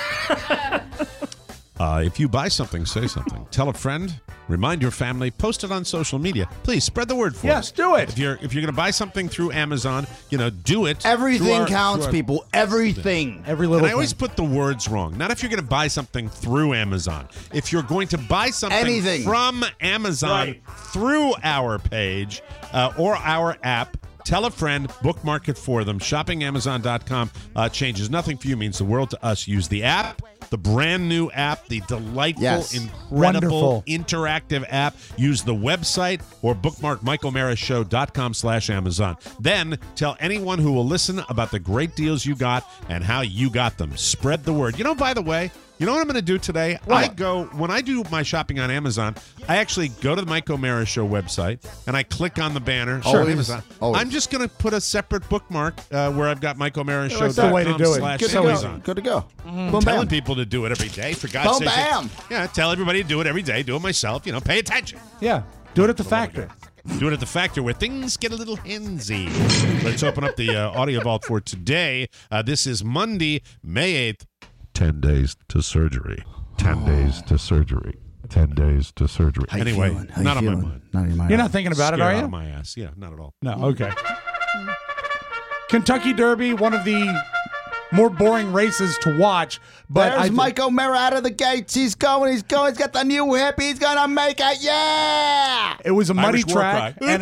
Uh, if you buy something, say something. Tell a friend. Remind your family. Post it on social media. Please spread the word for Yes, us. do it. If you're if you're going to buy something through Amazon, you know, do it. through Everything our- counts, through our- people. Everything. Every And little I always thing. put the words wrong. Not if you're going to buy something through Amazon. If you're going to buy something Anything. from Amazon Right. through our page uh, or our app, tell a friend, bookmark it for them. shopping amazon dot com uh, changes nothing for you, means the world to us. Use the app, the brand new app, the delightful, Yes. incredible, Wonderful. interactive app. Use the website or bookmark Mike O'Mara Show dot com slash Amazon. Then tell anyone who will listen about the great deals you got and how you got them. Spread the word. You know, by the way, you know what I'm going to do today? I go, when I do my shopping on Amazon, I actually go to the Mike O'Mara Show website and I click on the banner. Sure. on Amazon. Always. I'm just going to put a separate bookmark uh, where I've got Mike O'Mara Show That's the way to do it. slash Good to Amazon. go. Good to go. I'm Boom, telling bam. people to do it every day. For God's Boom, sake. bam. Yeah, tell everybody to do it every day. Do it myself. You know, pay attention. Yeah. Do it at the factory. Do it at the Factor, where things get a little handsy. Let's open up the uh, audio vault for today. Uh, this is Monday, May eighth. Ten days to surgery. Ten days to surgery. Ten days to surgery. How you Anyway, feeling? How you not on my feeling? mind. Not in your mind. You're not thinking about it, Scared are out you? of my ass. Yeah, not at all. No. Okay. Kentucky Derby, one of the more boring races to watch. But There's I th- Mike O'Mara out of the gates. He's going. He's going. He's got the new hip. He's gonna make it. Yeah. It was a muddy Irish war track. cry.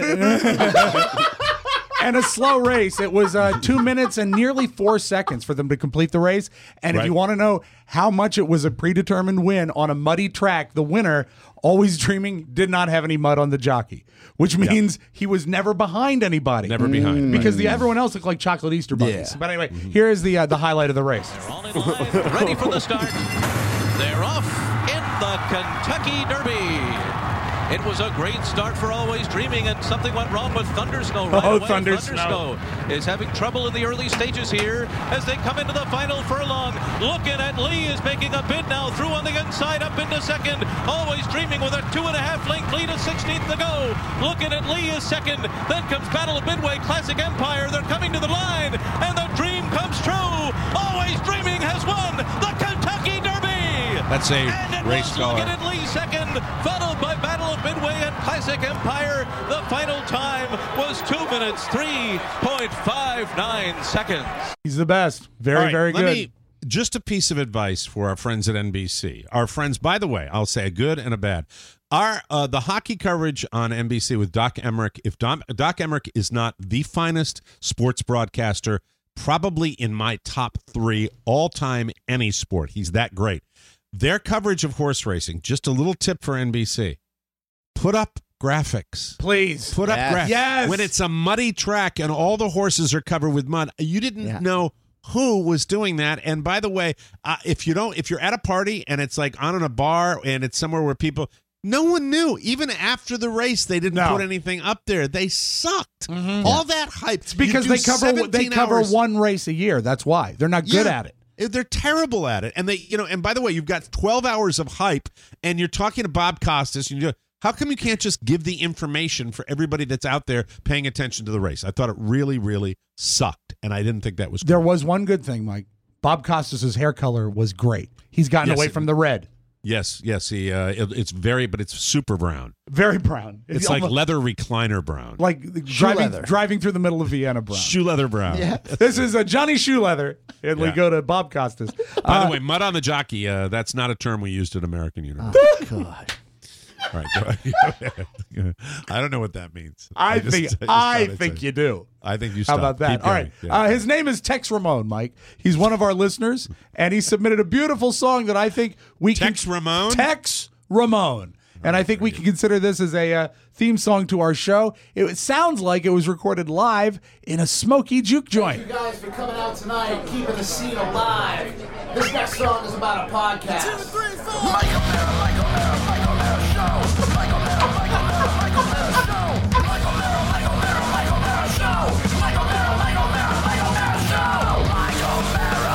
And, and a slow race. It was uh, two minutes and nearly four seconds for them to complete the race. And if Right. you want to know how much it was a predetermined win on a muddy track, the winner, Always Dreaming, did not have any mud on the jockey, which means he was never behind anybody. Never behind. Because the, everyone else looked like chocolate Easter bunnies. Yeah. But anyway, here is the uh, the highlight of the race. All in line, ready for the start. They're off in the Kentucky Derby. It was a great start for Always Dreaming, and something went wrong with Thunder Snow right Oh, away. Thunder Snow is having trouble in the early stages here as they come into the final furlong. Looking at Lee is making a bid now through on the inside up into second. Always Dreaming with a two and a half length lead at sixteenth to go. Looking at Lee is second. Then comes Battle of Midway, Classic Empire. They're coming to the line, and the dream comes true. Always Dreaming has won the Kentucky Derby. That's a And it race was car. Logan and Lee second, followed by Battle of Midway and Classic Empire. The final time was two minutes, three point five nine seconds. He's the best. Very, All right, very let good. Me, just a piece of advice for our friends at N B C. Our friends, by the way, I'll say a good and a bad. Our uh, the hockey coverage on N B C with Doc Emmerich. If Dom, Doc Emmerich is not the finest sports broadcaster, probably in my top three all time any sport. He's that great. Their coverage of horse racing. Just a little tip for N B C: put up graphics. Please. Put up Yes. graphics. Yes. When it's a muddy track and all the horses are covered with mud, you didn't Yeah. know who was doing that. And by the way, uh, if you don't, if you're at a party and it's like on in a bar and it's somewhere where people, no one knew. Even after the race, they didn't No. put anything up there. They sucked. All that hype. It's because You do they cover they seventeen cover hours. one race a year. That's why. They're not good Yeah. at it. They're terrible at it. And they, you know, and by the way, you've got twelve hours of hype and you're talking to Bob Costas and you go, how come you can't just give the information for everybody that's out there paying attention to the race? I thought it really, really sucked. And I didn't think that was There cool. was one good thing, Mike. Bob Costas' hair color was great. He's gotten Yes, away it- from the red. Yes, yes. He, uh, it- it's very, but it's super brown. Very brown. It's like almost- leather recliner brown. like driving leather. driving through the middle of Vienna brown. Shoe leather brown. Yeah. This is a Johnny Shoe Leather, and we Yeah. go to Bob Costas. By Uh, the way, mud on the jockey, uh, that's not a term we used at American University. Oh, God. All right, go ahead. I don't know what that means. I, just- think just thought I I'd think say- you do. I think you How stop. about that? Keep All going. right. Yeah. Uh, his name is Tex Ramon, Mike. He's one of our listeners, and he submitted a beautiful song that I think we Tex can. Ramon? Tex Ramon. And I think we can consider this as a uh, theme song to our show. It sounds like it was recorded live in a smoky juke joint. Thank you guys for coming out tonight, keeping the scene alive. This next song is about a podcast. Two, three, four. Michael Mara, Michael Mara, Michael Mara Show. Michael Mara, Michael Mara, Michael Mara Show. Michael Mara, Michael Mara, Michael Mara Show. Michael Mara, Michael Mara, Michael Mara Show. Michael Mara,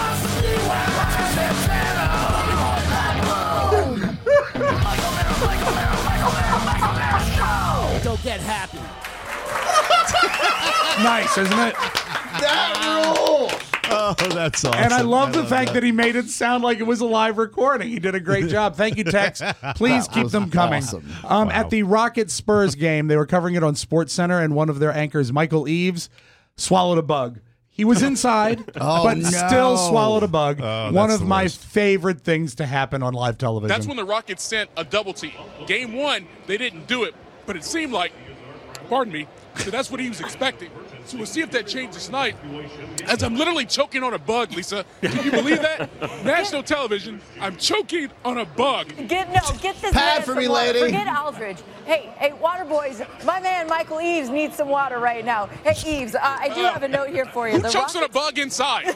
you and Santana. Michael Mara, Michael Mara, Michael Mara, Michael Mara Show. Don't get happy. Nice, isn't it? That rules. Oh, that's awesome. And I love the love fact that. that he made it sound like it was a live recording. He did a great job. Thank you, Tex. Please That keep was them coming. awesome. Um, Wow. At the Rocket Spurs game, they were covering it on Sports Center, and one of their anchors, Michael Eaves, swallowed a bug. He was inside, Oh, but no. still swallowed a bug. Oh, one that's of the my worst. favorite things to happen on live television. That's when the Rockets sent a double team. Game one, they didn't do it, but it seemed like, pardon me, that that's what he was expecting. So we'll see if that changes tonight. As I'm literally choking on a bug, Lisa. Can you believe that? National television, I'm choking on a bug. Get no, get this Pad man for some me, water. lady. Forget Aldridge. Hey, hey, water boys. My man Michael Eaves needs some water right now. Hey, Eaves, uh, I do have a note here for you. Who The chokes on a Rockets- bug inside?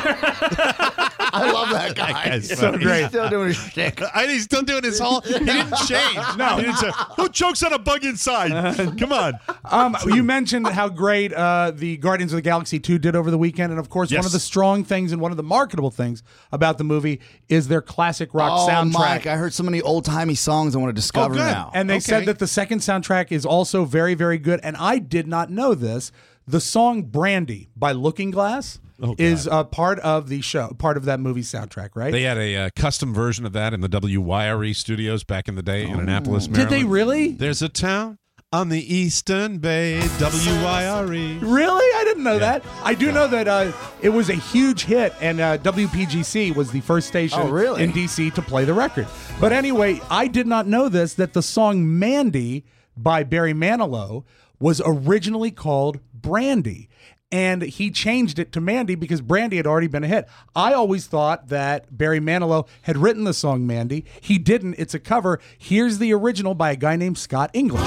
I love that guy. guy's so funny. great. He's still doing his shtick. And he's still doing his whole. He didn't change. No. He didn't say, who chokes on a bug inside? Come on. Um, you mentioned how great uh, the Guardians of the Galaxy two did over the weekend. And, of course, Yes. one of the strong things and one of the marketable things about the movie is their classic rock Oh, soundtrack. Mike, I heard so many old-timey songs I want to discover good. now. And they Okay. said that the second soundtrack is also very, very good. And I did not know this. The song Brandy by Looking Glass Oh, God. is a part of the show, part of that movie soundtrack, right? They had a uh, custom version of that in the W Y R E studios back in the day in Annapolis, Did Maryland. they really? There's a town on the Eastern Bay, W Y R E. Really? I didn't know that. I do know that uh, it was a huge hit, and uh, W P G C was the first station Oh, really? in D C to play the record. But anyway, I did not know this, that the song Mandy by Barry Manilow was originally called Brandy. And he changed it to Mandy because Brandy had already been a hit. I always thought that Barry Manilow had written the song Mandy. He didn't. It's a cover. Here's the original by a guy named Scott English.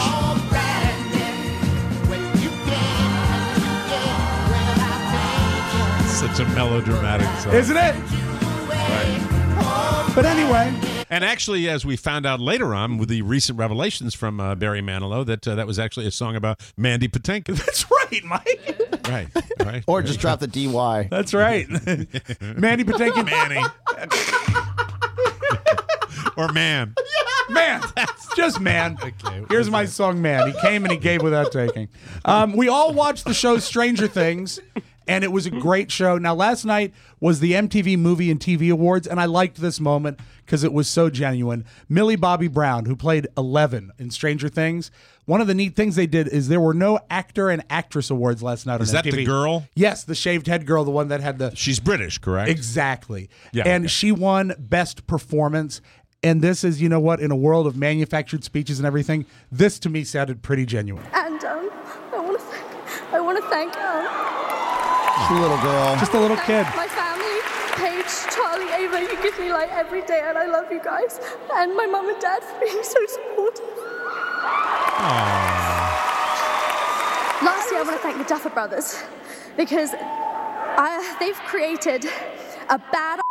Such a melodramatic song. Isn't it? Right. But anyway. And actually, as we found out later on with the recent revelations from uh, Barry Manilow, that uh, that was actually a song about Mandy Patinkin. That's right, Mike. Right, right. Or just drop the D Y. That's right. Mandy Patinkin. Manny. Or man. Man. Just man. Okay, Here's my song, Man. He came and he gave without taking. Um, we all watched the show Stranger Things, and it was a great show. Now, last night was the M T V Movie and T V Awards, and I liked this moment because it was so genuine. Millie Bobby Brown, who played Eleven in Stranger Things, one of the neat things they did is there were no actor and actress awards last night on Is that M T V. the girl? Yes, the shaved head girl, the one that had the... She's British, correct? Exactly. Yeah, and okay. she won Best Performance. And this is, you know what, in a world of manufactured speeches and everything, this to me sounded pretty genuine. And um, I want to thank, I want to thank um, Just a little girl. Just a little kid. my family, Paige, Charlie, Ava. You give me light every day, and I love you guys. And my mum and dad for being so supportive. Lastly, I want to thank the Duffer Brothers because I, they've created a bad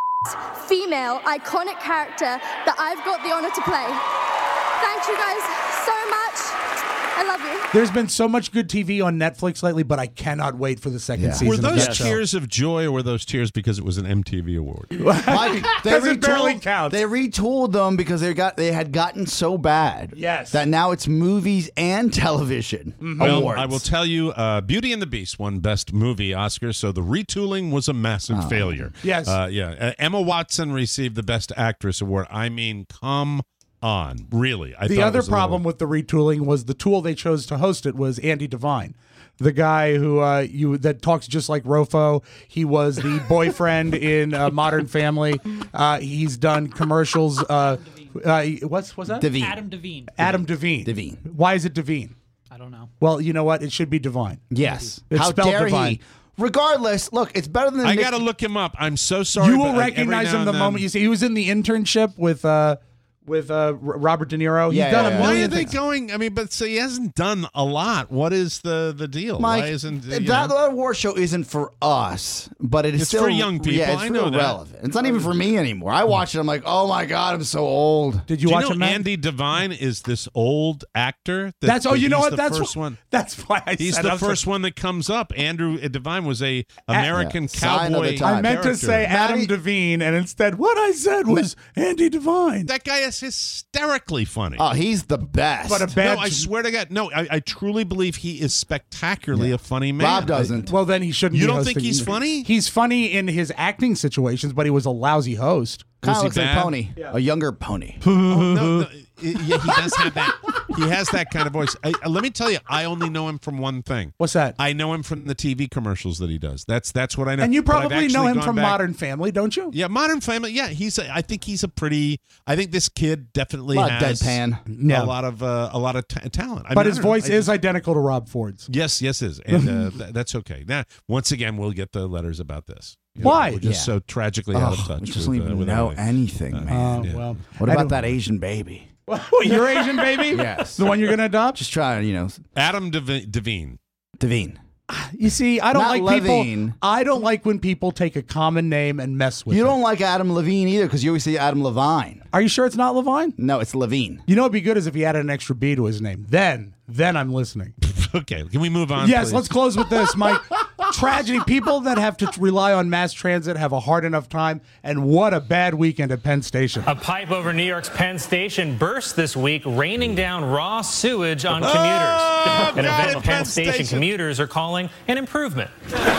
female iconic character that I've got the honor to play. Thank you guys so much. I love you. There's been so much good T V on Netflix lately, but I cannot wait for the second Yeah. season. Were of those that show. tears of joy or were those tears because it was an M T V award? Mike, they Does it barely retooled, count? they retooled them because they got they had gotten so bad. Yes. That now it's movies and television Well, awards. I will tell you, uh, Beauty and the Beast won Best Movie Oscar, so the retooling was a massive failure. Yes. Uh, yeah. Uh, Emma Watson received the Best Actress award. I mean, come on. Really. I The thought it other was a problem with the retooling was the tool they chose to host it was Andy Devine, the guy who uh, you that talks just like Rofo. He was the boyfriend in uh, Modern Family. Uh, he's done commercials. Uh, uh, what's what's that? Devine. Adam Devine. Adam Devine. Devine. Why is it Devine? I don't know. Well, you know what? It should be Divine. Yes. It's How spelled dare Divine. he? Regardless, look, it's better than I Nick- got to look him up. I'm so sorry. You will but I- every recognize now him the and moment then- you see. He was in the internship with uh, with uh, R- Robert De Niro. He's Yeah, done yeah, a yeah. Why million are they things. going? I mean, but so he hasn't done a lot. What is the, the deal? Mike, Why isn't you that know? award show isn't for us, but it is It's still for young people. Yeah, it's I for know that. relevant. It's not even for me anymore. I watch it. I'm like, oh my god, I'm so old. Did you Do you watch know him? Matt? Andy Devine is this old actor? That, That's oh, that you know he's what? The That's first wh- one. That's why I He's said the I was first like- one that comes up. Andrew Devine was a American Yeah. Sign of the cowboy. time. I meant to character. say Adam Maddie- Devine, and instead what I said was Andy Devine. That guy is hysterically funny. Oh, he's the best. But a bad. no, I swear to God, no. I, I truly believe he is spectacularly a funny man. Rob doesn't. Well, then he shouldn't. You be don't think hosting. he's funny? He's funny in his acting situations, but he was a lousy host. Kind Was of he looks like bad? a pony, a younger pony. Oh, no, no, yeah, he does have that. He has that kind of voice. I, uh, let me tell you, I only know him from one thing. What's that? I know him from the T V commercials that he does. That's that's what I know. And you But I've probably know actually him gone from back- Modern Family, don't you? Yeah, Modern Family. Yeah, he's. A, I think he's a pretty. I think this kid definitely A lot of has deadpan. Yeah. a lot of uh, a lot of ta talent. I But mean, his I don't know. voice I is just- identical to Rob Ford's. Yes, yes, is, and uh, th- that's okay. Now, once again, we'll get the letters about this. You Why? We're just Yeah. so tragically out of Oh, touch. we just with, don't even uh, with know everything. anything, Uh, man. Oh, yeah. well. What I about don't- that Asian baby? What, your Asian baby? Yes. The one you're going to adopt? Just trying, you know, Adam Devi- Devine. Devine. You see, I don't Not like Levine. people. I don't like when people take a common name and mess with You it. don't like Adam Levine either because you always say Adam Levine. Are you sure it's not Levine? No, it's Levine. You know what'd be good is if he added an extra B to his name. Then, then I'm listening. Okay, can we move on? Yes, please? let's close with this, Mike. Tragedy. People that have to rely on mass transit have a hard enough time, and what a bad weekend at Penn Station. A pipe over New York's Penn Station burst this week, raining down raw sewage on commuters. Oh, An God, event at Penn, Penn Station, Station. commuters are calling an improvement.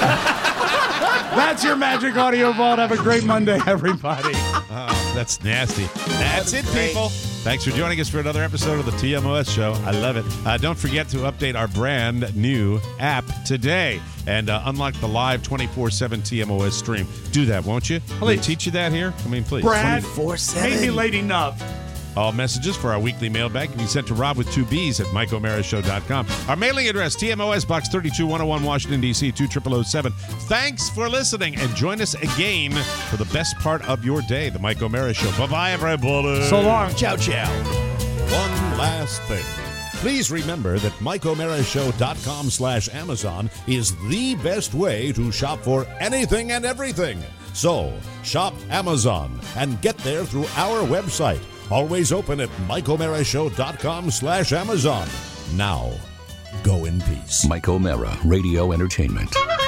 That's your Magic Audio Vault. Have a great Monday, everybody. Oh, that's nasty. That's it, people. Thanks for joining us for another episode of the T M O S Show. I love it. Uh, don't forget to update our brand new app today and uh, unlock the live twenty-four seven T M O S stream. Do that, won't you? Please. They teach you that here? I mean, please. Brad, twenty-four seven. made me late enough. All messages for our weekly mailbag can be sent to Rob with two B's at Mike O'Mara Show dot com. Our mailing address, T M O S, Box thirty-two one oh one, Washington, D C, two zero zero zero seven. Thanks for listening, and join us again for the best part of your day, The Mike O'Mara Show. Bye-bye, everybody. So long. Ciao, ciao. One last thing. Please remember that Mike O'Mara Show dot com slash Amazon is the best way to shop for anything and everything. So, shop Amazon and get there through our website. Always open at Mike O'Mara Show dot com slash Amazon. Now, go in peace. Mike O'Mara, Radio Entertainment.